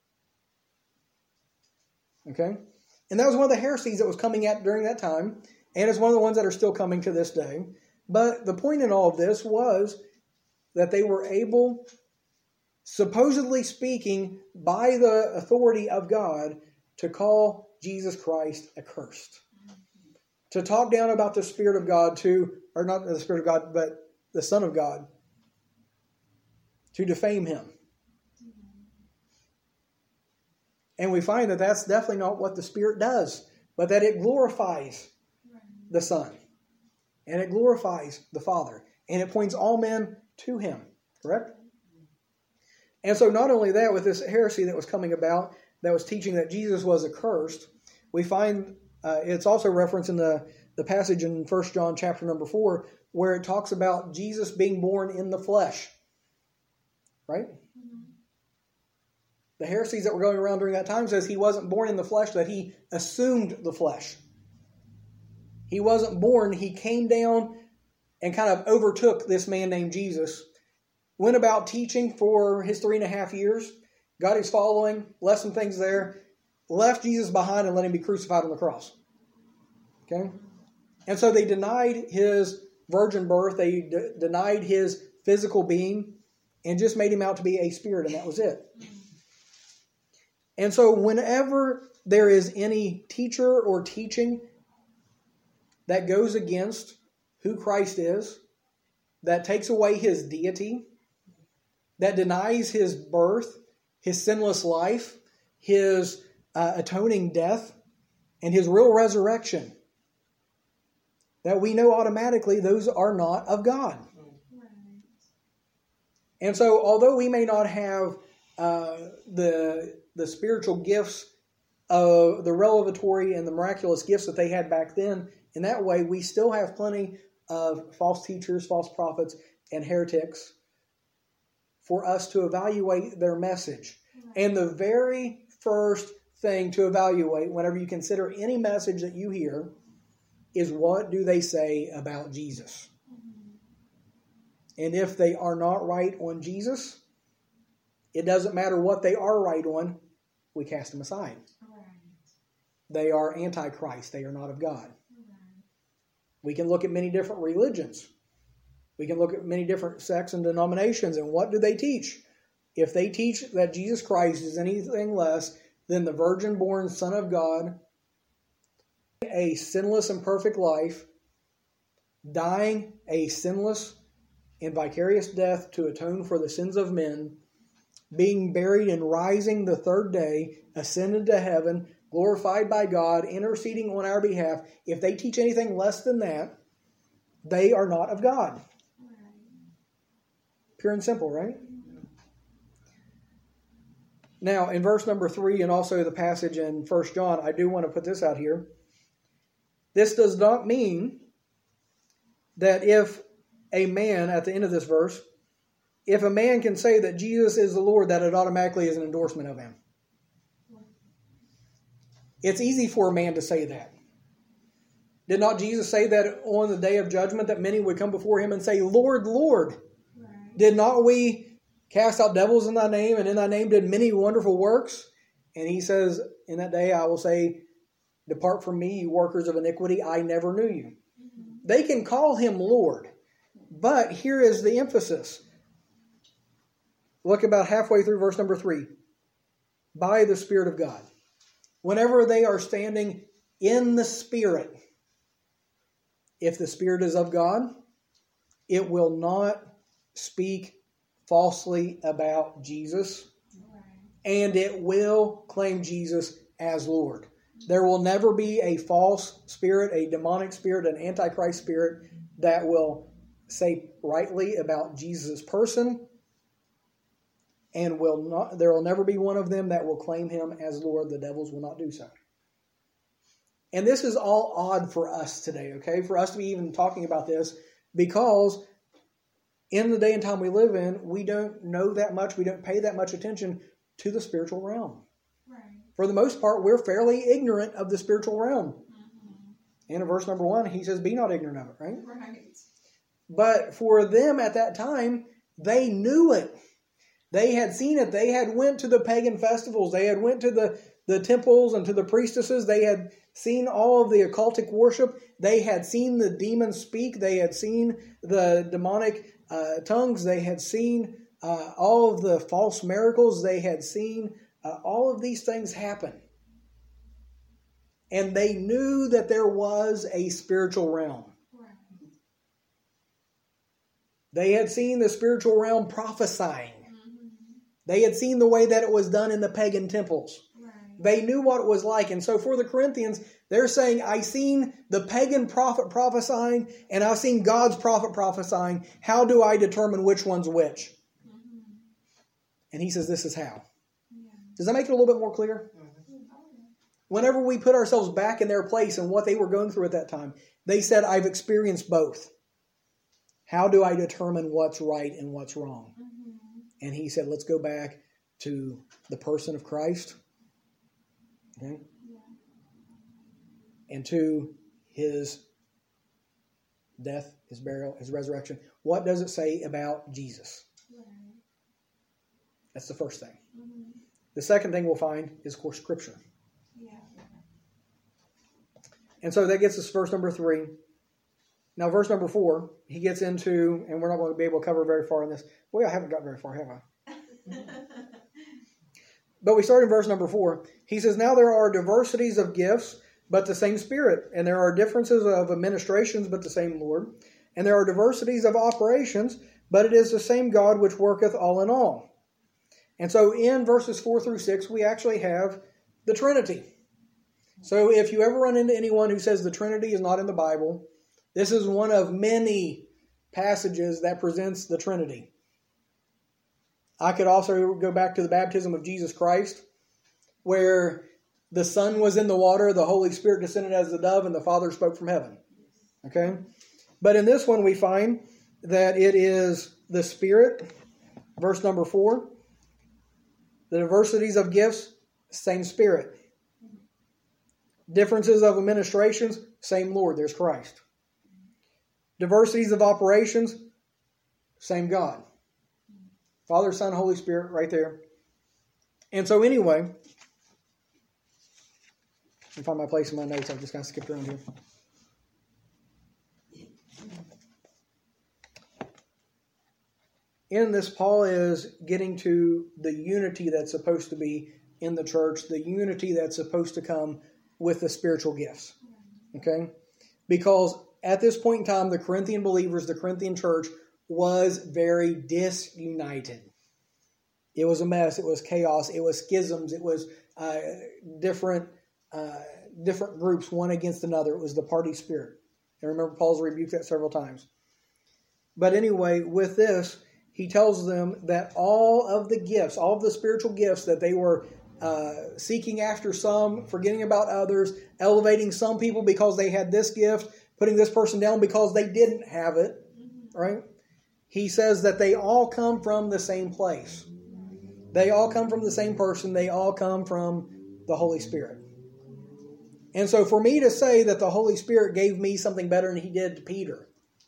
Okay? And that was one of the heresies that was coming at during that time, and it's one of the ones that are still coming to this day. But the point in all of this was that they were able, supposedly speaking, by the authority of God, to call Jesus Christ accursed. To talk down about the Spirit of God to, or not the Spirit of God, but the Son of God. To defame him. And we find that that's definitely not what the Spirit does, but that it glorifies the Son. And it glorifies the Father. And it points all men to him. Correct? And so not only that, with this heresy that was coming about, that was teaching that Jesus was accursed, we find uh, it's also referenced in the, the passage in First John chapter number four, where it talks about Jesus being born in the flesh. Right? Mm-hmm. The heresies that were going around during that time says he wasn't born in the flesh, that he assumed the flesh. He wasn't born, he came down and kind of overtook this man named Jesus, went about teaching for his three and a half years, got his following, left some things there, left Jesus behind and let him be crucified on the cross. Okay? And so they denied his virgin birth, they d- denied his physical being, and just made him out to be a spirit, and that was it. And so whenever there is any teacher or teaching that goes against who Christ is, that takes away his deity, that denies his birth, his sinless life, his uh, atoning death, and his real resurrection, that we know automatically those are not of God. And so although we may not have uh, the the spiritual gifts, uh, the revelatory and the miraculous gifts that they had back then. In that way, we still have plenty of false teachers, false prophets, and heretics for us to evaluate their message. And the very first thing to evaluate whenever you consider any message that you hear is, what do they say about Jesus? And if they are not right on Jesus, it doesn't matter what they are right on, we cast them aside. Right. They are antichrist. They are not of God. Right. We can look at many different religions. We can look at many different sects and denominations, and what do they teach? If they teach that Jesus Christ is anything less than the virgin-born Son of God, a sinless and perfect life, dying a sinless and vicarious death to atone for the sins of men, being buried and rising the third day, ascended to heaven, glorified by God, interceding on our behalf, if they teach anything less than that, they are not of God. Right. Pure and simple, right? Now, in verse number three, and also the passage in First John, I do want to put this out here. This does not mean that if a man, at the end of this verse, if a man can say that Jesus is the Lord, that it automatically is an endorsement of him. It's easy for a man to say that. Did not Jesus say that on the day of judgment that many would come before him and say, Lord, Lord, Right. did not we cast out devils in thy name, and in thy name did many wonderful works? And he says, in that day I will say, depart from me, you workers of iniquity, I never knew you. Mm-hmm. They can call him Lord, but here is the emphasis. Look about halfway through verse number three. By the Spirit of God. Whenever they are standing in the Spirit, if the Spirit is of God, it will not speak falsely about Jesus, Right. and it will claim Jesus as Lord. There will never be a false spirit, a demonic spirit, an antichrist spirit that will say rightly about Jesus' person, and will not. There will never be one of them that will claim him as Lord. The devils will not do so. And this is all odd for us today, okay? For us to be even talking about this, because in the day and time we live in, we don't know that much, we don't pay that much attention to the spiritual realm. Right. For the most part, we're fairly ignorant of the spiritual realm. Mm-hmm. And in verse number one, he says, be not ignorant of it, right? Right. But for them at that time, they knew it. They had seen it. They had went to the pagan festivals. They had went to the, the temples and to the priestesses. They had seen all of the occultic worship. They had seen the demons speak. They had seen the demonic uh, tongues. They had seen uh, all of the false miracles. They had seen uh, all of these things happen. And they knew that there was a spiritual realm. Right. They had seen the spiritual realm prophesying. Mm-hmm. They had seen the way that it was done in the pagan temples. Right. They knew what it was like. And so for the Corinthians, they're saying, I seen the pagan prophet prophesying, and I've seen God's prophet prophesying. How do I determine which one's which? Mm-hmm. And he says, this is how. Yeah. Does that make it a little bit more clear? Whenever we put ourselves back in their place and what they were going through at that time, they said, I've experienced both. How do I determine what's right and what's wrong? Mm-hmm. And he said, let's go back to the person of Christ. Okay? Yeah. And to his death, his burial, his resurrection. What does it say about Jesus? Right. That's the first thing. Mm-hmm. The second thing we'll find is, of course, Scripture. Yeah. And so that gets us to verse number three. Now, verse number four, he gets into, and we're not going to be able to cover very far in this. Well, I haven't got very far, have I? But we start in verse number four. He says, now there are diversities of gifts, but the same Spirit. And there are differences of administrations, but the same Lord. And there are diversities of operations, but it is the same God which worketh all in all. And so in verses four through six, we actually have the Trinity. So if you ever run into anyone who says the Trinity is not in the Bible, this is one of many passages that presents the Trinity. I could also go back to the baptism of Jesus Christ, where the Son was in the water, the Holy Spirit descended as a dove, and the Father spoke from heaven. Okay? But in this one we find that it is the Spirit, verse number four. The diversities of gifts, same Spirit. Differences of administrations, same Lord, there's Christ. Diversities of operations, same God. Father, Son, Holy Spirit, right there. And so anyway, let me find my place in my notes. I've just kind of skipped around here. In this, Paul is getting to the unity that's supposed to be in the church, the unity that's supposed to come with the spiritual gifts. Okay? Because at this point in time, the Corinthian believers, the Corinthian church, was very disunited. It was a mess. It was chaos. It was schisms. It was uh, different uh, different groups, one against another. It was the party spirit. And remember, Paul's rebuked that several times. But anyway, with this, he tells them that all of the gifts, all of the spiritual gifts that they were uh, seeking after some, forgetting about others, elevating some people because they had this gift, putting this person down because they didn't have it, right? He says that they all come from the same place. They all come from the same person. They all come from the Holy Spirit. And so for me to say that the Holy Spirit gave me something better than he did to Peter,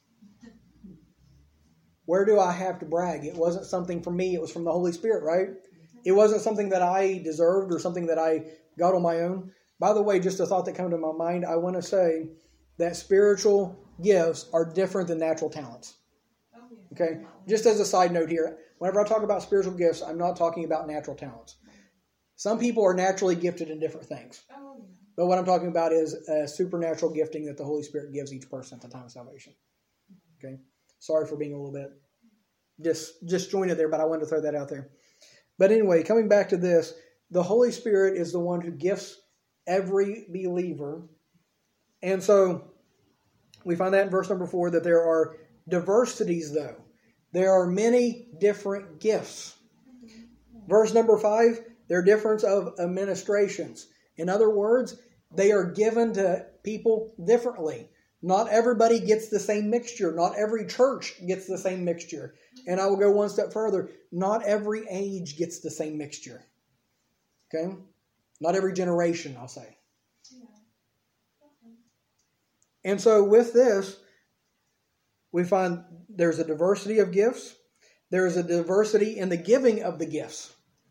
where do I have to brag? It wasn't something from me. It was from the Holy Spirit, right? It wasn't something that I deserved or something that I got on my own. By the way, just a thought that came to my mind, I want to say that spiritual gifts are different than natural talents. Okay? Just as a side note here, whenever I talk about spiritual gifts, I'm not talking about natural talents. Some people are naturally gifted in different things. But what I'm talking about is a supernatural gifting that the Holy Spirit gives each person at the time of salvation. Okay? Sorry for being a little bit dis- disjointed there, but I wanted to throw that out there. But anyway, coming back to this, the Holy Spirit is the one who gifts every believer. And so we find that in verse number four, that there are diversities, though. There are many different gifts. Verse number five, there are difference of administrations. In other words, they are given to people differently. Not everybody gets the same mixture. Not every church gets the same mixture. And I will go one step further. Not every age gets the same mixture. Okay? Not every generation, I'll say. Yeah. Okay. And so with this, we find there's a diversity of gifts. There's a diversity in the giving of the gifts.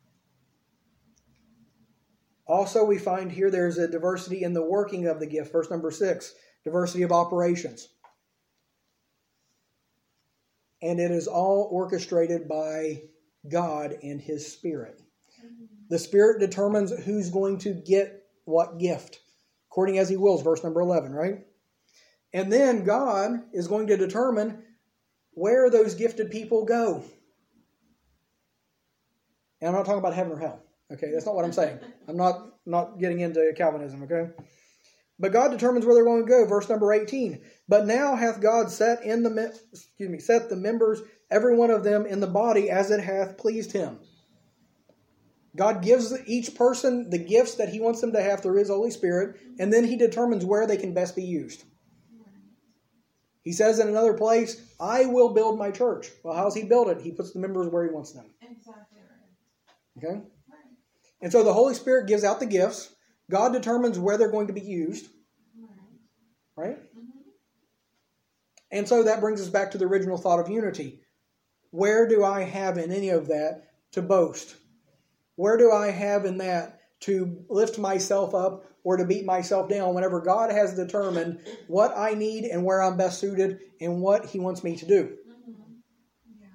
Also, we find here there's a diversity in the working of the gift. Verse number six, diversity of operations. And it is all orchestrated by God and His Spirit. The Spirit determines who's going to get what gift, according as He wills, verse number eleven, right? And then God is going to determine where those gifted people go. And I'm not talking about heaven or hell. Okay, that's not what I'm saying. I'm not, not getting into Calvinism, okay? But God determines where they're going to go. Verse number eighteen. But now hath God set in the excuse me, set the members, every one of them, in the body as it hath pleased Him. God gives each person the gifts that He wants them to have through His Holy Spirit, and then He determines where they can best be used. He says in another place, I will build my church. Well, how's He build it? He puts the members where He wants them. Exactly right. Okay? And so the Holy Spirit gives out the gifts. God determines where they're going to be used. Right? Mm-hmm. And so that brings us back to the original thought of unity. Where do I have in any of that to boast? Where do I have in that to lift myself up or to beat myself down whenever God has determined what I need and where I'm best suited and what He wants me to do? Mm-hmm. Yeah.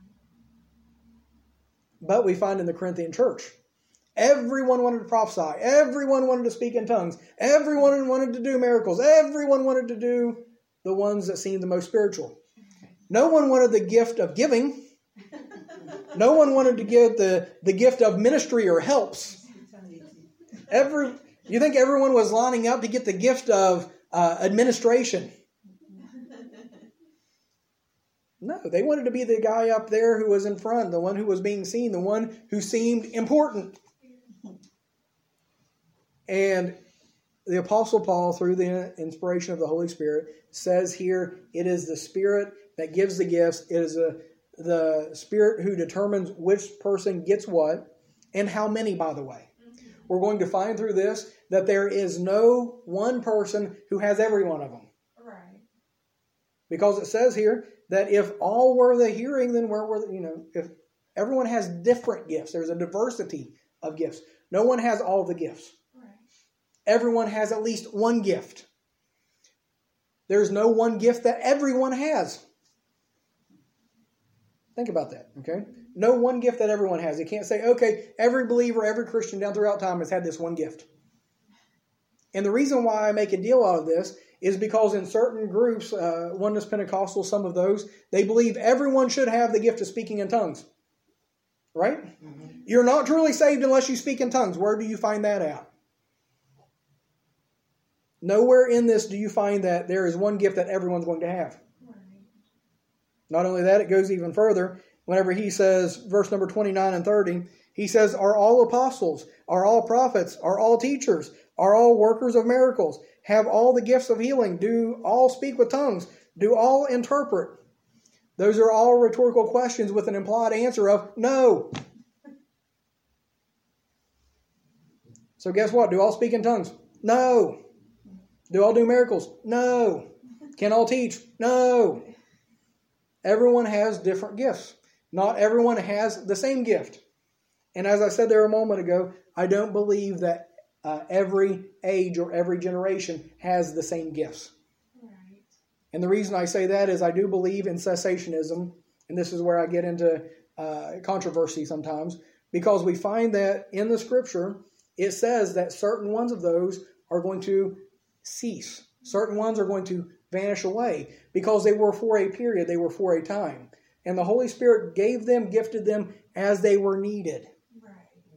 But we find in the Corinthian church, everyone wanted to prophesy. Everyone wanted to speak in tongues. Everyone wanted to do miracles. Everyone wanted to do the ones that seemed the most spiritual. No one wanted the gift of giving. No one wanted to give the, the gift of ministry or helps. Every, you think everyone was lining up to get the gift of uh, administration? No, they wanted to be the guy up there who was in front, the one who was being seen, the one who seemed important. And the Apostle Paul, through the inspiration of the Holy Spirit, says here, it is the Spirit that gives the gifts. It is a, the Spirit who determines which person gets what, and how many, by the way. Mm-hmm. We're going to find through this that there is no one person who has every one of them. Right. Because it says here that if all were the hearing, then where were the, you know, if everyone has different gifts, there's a diversity of gifts. No one has all the gifts. Right. Everyone has at least one gift. There's no one gift that everyone has. Think about that, okay? No one gift that everyone has. You can't say, okay, every believer, every Christian down throughout time has had this one gift. And the reason why I make a deal out of this is because in certain groups, uh, Oneness Pentecostal, some of those, they believe everyone should have the gift of speaking in tongues. Right? Mm-hmm. You're not truly saved unless you speak in tongues. Where do you find that at? Nowhere in this do you find that there is one gift that everyone's going to have. Right. Not only that, it goes even further. Whenever he says, verse number twenty-nine and thirty, he says, are all apostles, are all prophets, are all teachers, are all workers of miracles, have all the gifts of healing, do all speak with tongues, do all interpret. Those are all rhetorical questions with an implied answer of no. So guess what? Do all speak in tongues? No. Do all do miracles? No. Can all teach? No. Everyone has different gifts. Not everyone has the same gift. And as I said there a moment ago, I don't believe that uh, every age or every generation has the same gifts. Right. And the reason I say that is I do believe in cessationism, and this is where I get into uh, controversy sometimes, because we find that in the Scripture, it says that certain ones of those are going to cease. Certain ones are going to vanish away because they were for a period, they were for a time. And the Holy Spirit gave them, gifted them as they were needed. Right.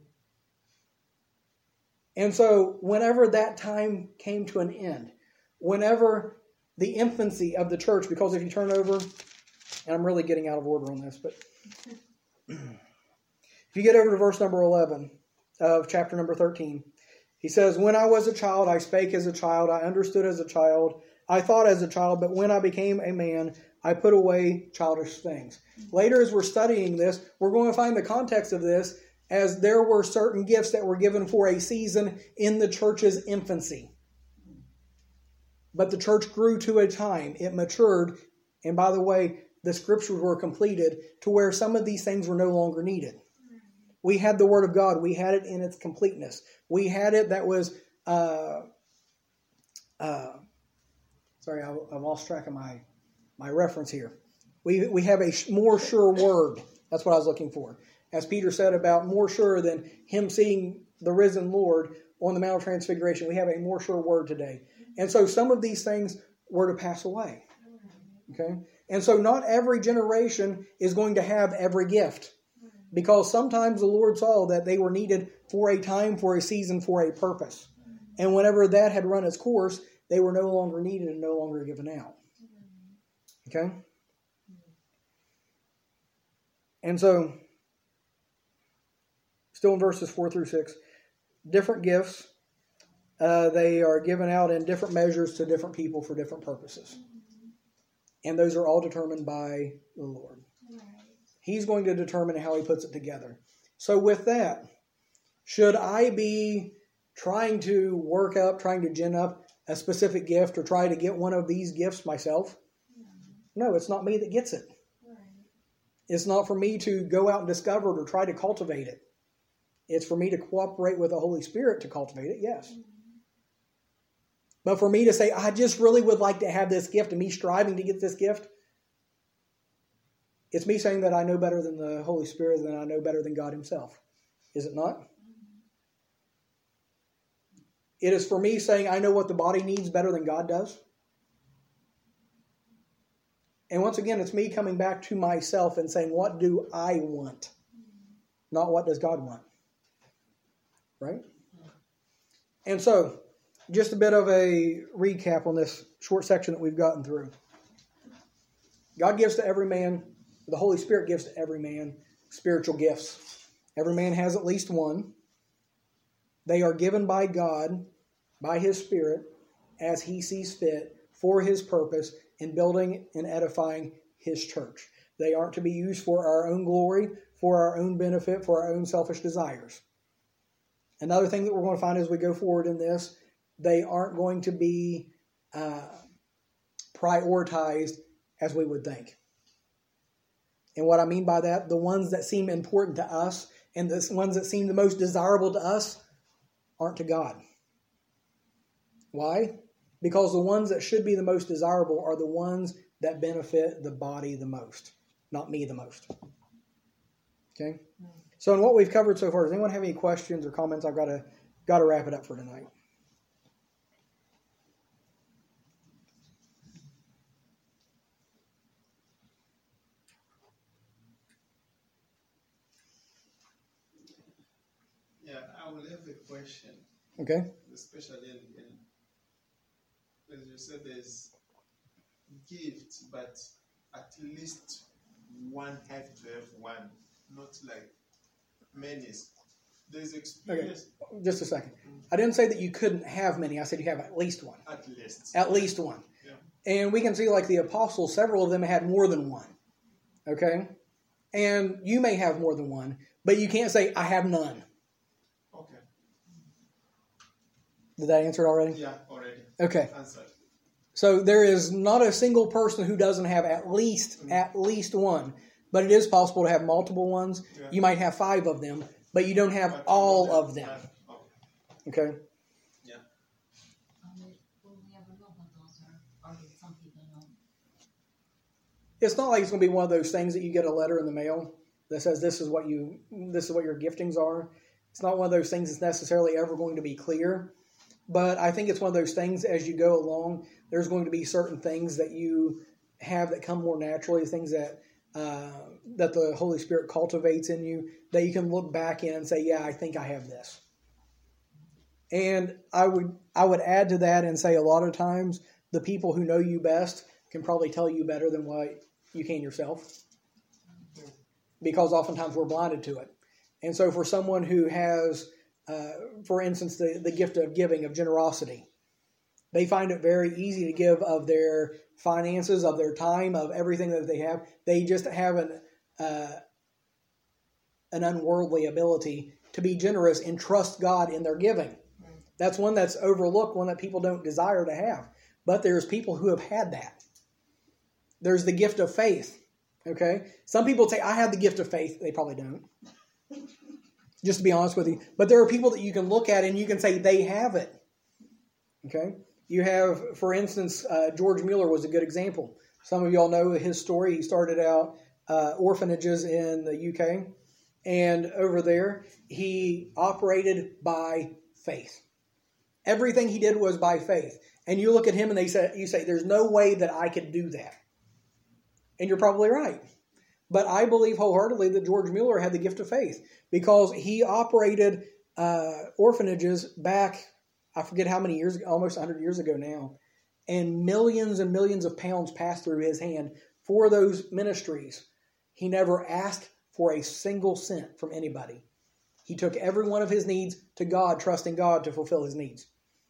And so whenever that time came to an end, whenever the infancy of the church, because if you turn over, and I'm really getting out of order on this, but if you get over to verse number eleven of chapter number thirteen, he says, when I was a child, I spake as a child, I understood as a child, I thought as a child, but when I became a man, I put away childish things. Later, as we're studying this, we're going to find the context of this as there were certain gifts that were given for a season in the church's infancy. But the church grew to a time, it matured, and by the way, the scriptures were completed to where some of these things were no longer needed. We had the Word of God. We had it in its completeness. We had it that was, uh, uh, sorry, I, I lost track of my, my reference here. We we have a more sure word. That's what I was looking for. As Peter said about more sure than him seeing the risen Lord on the Mount of Transfiguration. We have a more sure word today. And so some of these things were to pass away. Okay? And so not every generation is going to have every gift. Because sometimes the Lord saw that they were needed for a time, for a season, for a purpose. And whenever that had run its course, they were no longer needed and no longer given out. Okay? And so, still in verses four through six, different gifts, uh, they are given out in different measures to different people for different purposes. And those are all determined by the Lord. He's going to determine how he puts it together. So with that, should I be trying to work up, trying to gin up a specific gift or try to get one of these gifts myself? No, it's not me that gets it. It's not for me to go out and discover it or try to cultivate it. It's for me to cooperate with the Holy Spirit to cultivate it, yes. But for me to say, I just really would like to have this gift and me striving to get this gift, it's me saying that I know better than the Holy Spirit, than I know better than God himself. Is it not? It is for me saying I know what the body needs better than God does. And once again, it's me coming back to myself and saying, what do I want? Not what does God want. Right? And so, just a bit of a recap on this short section that we've gotten through. God gives to every man, the Holy Spirit gives to every man spiritual gifts. Every man has at least one. They are given by God, by His Spirit, as He sees fit for His purpose in building and edifying His church. They aren't to be used for our own glory, for our own benefit, for our own selfish desires. Another thing that we're going to find as we go forward in this, they aren't going to be uh, prioritized as we would think. And what I mean by that, the ones that seem important to us and the ones that seem the most desirable to us aren't to God. Why? Because the ones that should be the most desirable are the ones that benefit the body the most, not me the most. Okay? So in what we've covered so far, does anyone have any questions or comments? I've got to got to wrap it up for tonight. Yeah, I will have a question. Okay. Especially in, in as you said, there's gifts, but at least one have to have one, not like many. There's experience. Okay. Just a second. I didn't say that you couldn't have many. I said you have at least one. At least. At least one. Yeah. And we can see, like the apostles, several of them had more than one. Okay? And you may have more than one, but you can't say, I have none. Okay. Did that answer it already? Yeah, already. Okay. Answered. So there is not a single person who doesn't have at least mm-hmm. at least one. But it is possible to have multiple ones. Yeah. You might have five of them, but you don't have but all have of them. Five. Okay? Yeah. It's not like it's going to be one of those things that you get a letter in the mail that says this is what you this is what your giftings are. It's not one of those things that's necessarily ever going to be clear. But I think it's one of those things as you go along, there's going to be certain things that you have that come more naturally, things that uh, that the Holy Spirit cultivates in you, that you can look back in and say, yeah, I think I have this. And I would I would add to that and say a lot of times the people who know you best can probably tell you better than what you can yourself. Because oftentimes we're blinded to it. And so for someone who has, uh, for instance, the, the gift of giving, of generosity, they find it very easy to give of their finances, of their time, of everything that they have. They just have an, uh, an unworldly ability to be generous and trust God in their giving. That's one that's overlooked, one that people don't desire to have. But there's people who have had that. There's the gift of faith. Okay? Some people say, I have the gift of faith. They probably don't. Just to be honest with you. But there are people that you can look at and you can say they have it. Okay? You have, for instance, uh, George Mueller was a good example. Some of y'all know his story. He started out uh, orphanages in the U K. And over there, he operated by faith. Everything he did was by faith. And you look at him and they say, you say, there's no way that I could do that. And you're probably right. But I believe wholeheartedly that George Mueller had the gift of faith because he operated uh, orphanages back, I forget how many years ago, almost one hundred years ago now. And millions and millions of pounds passed through his hand for those ministries. He never asked for a single cent from anybody. He took every one of his needs to God, trusting God to fulfill his needs.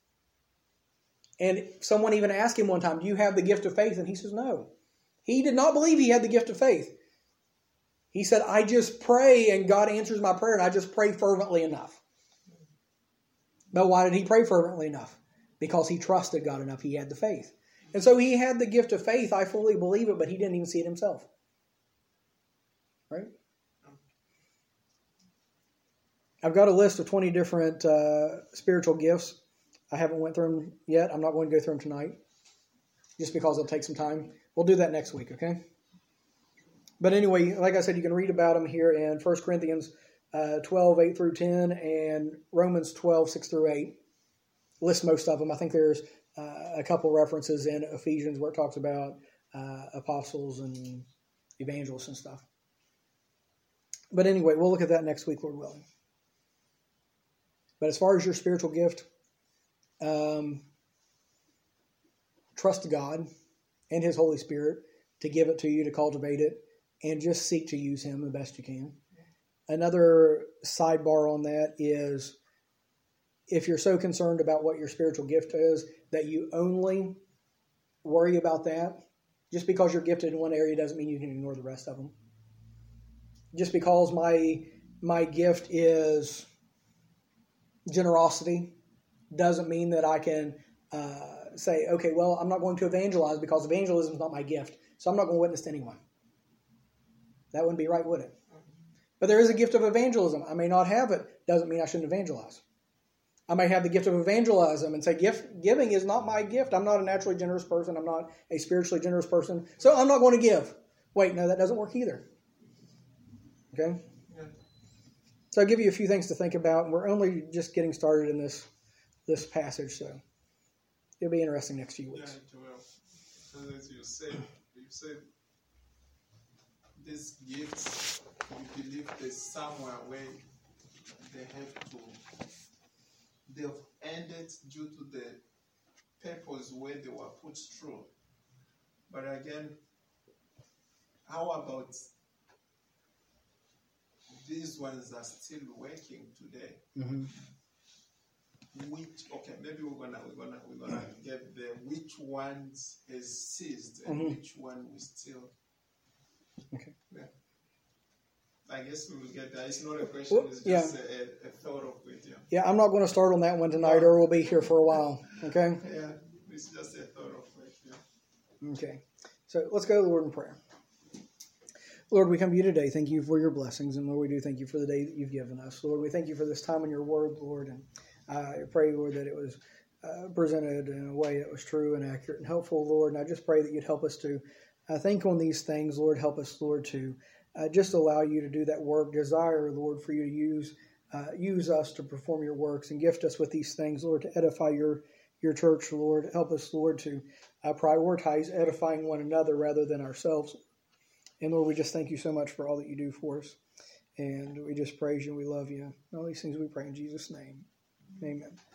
And someone even asked him one time, do you have the gift of faith? And he says, no. He did not believe he had the gift of faith. He said, I just pray and God answers my prayer and I just pray fervently enough. But why did he pray fervently enough? Because he trusted God enough. He had the faith. And so he had the gift of faith. I fully believe it, but he didn't even see it himself. Right? I've got a list of twenty different uh, spiritual gifts. I haven't went through them yet. I'm not going to go through them tonight. Just because it'll take some time. We'll do that next week, okay? But anyway, like I said, you can read about them here in First Corinthians uh, twelve, eight through ten, and Romans twelve, six through eight. List most of them. I think there's uh, a couple references in Ephesians where it talks about uh, apostles and evangelists and stuff. But anyway, we'll look at that next week, Lord willing. But as far as your spiritual gift, um, trust God and His Holy Spirit to give it to you, to cultivate it, and just seek to use Him the best you can. Another sidebar on that is if you're so concerned about what your spiritual gift is that you only worry about that, just because you're gifted in one area doesn't mean you can ignore the rest of them. Just because my my gift is generosity doesn't mean that I can uh, say, okay, well, I'm not going to evangelize because evangelism is not my gift, so I'm not going to witness to anyone. That wouldn't be right, would it? But there is a gift of evangelism. I may not have it. Doesn't mean I shouldn't evangelize. I may have the gift of evangelism and say, gift giving is not my gift. I'm not a naturally generous person. I'm not a spiritually generous person, so I'm not going to give. Wait, no, that doesn't work either. Okay? Yeah. So I'll give you a few things to think about. We're only just getting started in this this passage, so it'll be interesting next few Yeah, weeks. it will. As you said, you said these gifts, you believe there's somewhere where they have to, they've ended due to the purpose where they were put through. But again, how about these ones are still working today? Mm-hmm. Which okay, maybe we're gonna we're gonna we're gonna get there. Which ones has ceased and Mm-hmm. which one we still? Okay. Yeah. I guess we will get there. It's not a question. Well, It's yeah. just a, a thought of it. Yeah. Yeah, I'm not going to start on that one tonight, or we'll be here for a while. Okay. Yeah. It's just a thought of it. Yeah. Okay. So let's go to the Lord in prayer. Lord, we come to you today. Thank you for your blessings, and Lord, we do thank you for the day that you've given us. Lord, we thank you for this time in your word, Lord, and I pray, Lord, that it was uh, presented in a way that was true and accurate and helpful, Lord. And I just pray that you'd help us to uh, think on these things, Lord. Help us, Lord, to uh, just allow you to do that work. Desire, Lord, for you to use uh, use us to perform your works and gift us with these things, Lord, to edify your your church, Lord. Help us, Lord, to uh, prioritize edifying one another rather than ourselves. And Lord, we just thank you so much for all that you do for us. And we just praise you and we love you. All these things we pray in Jesus' name. Amen.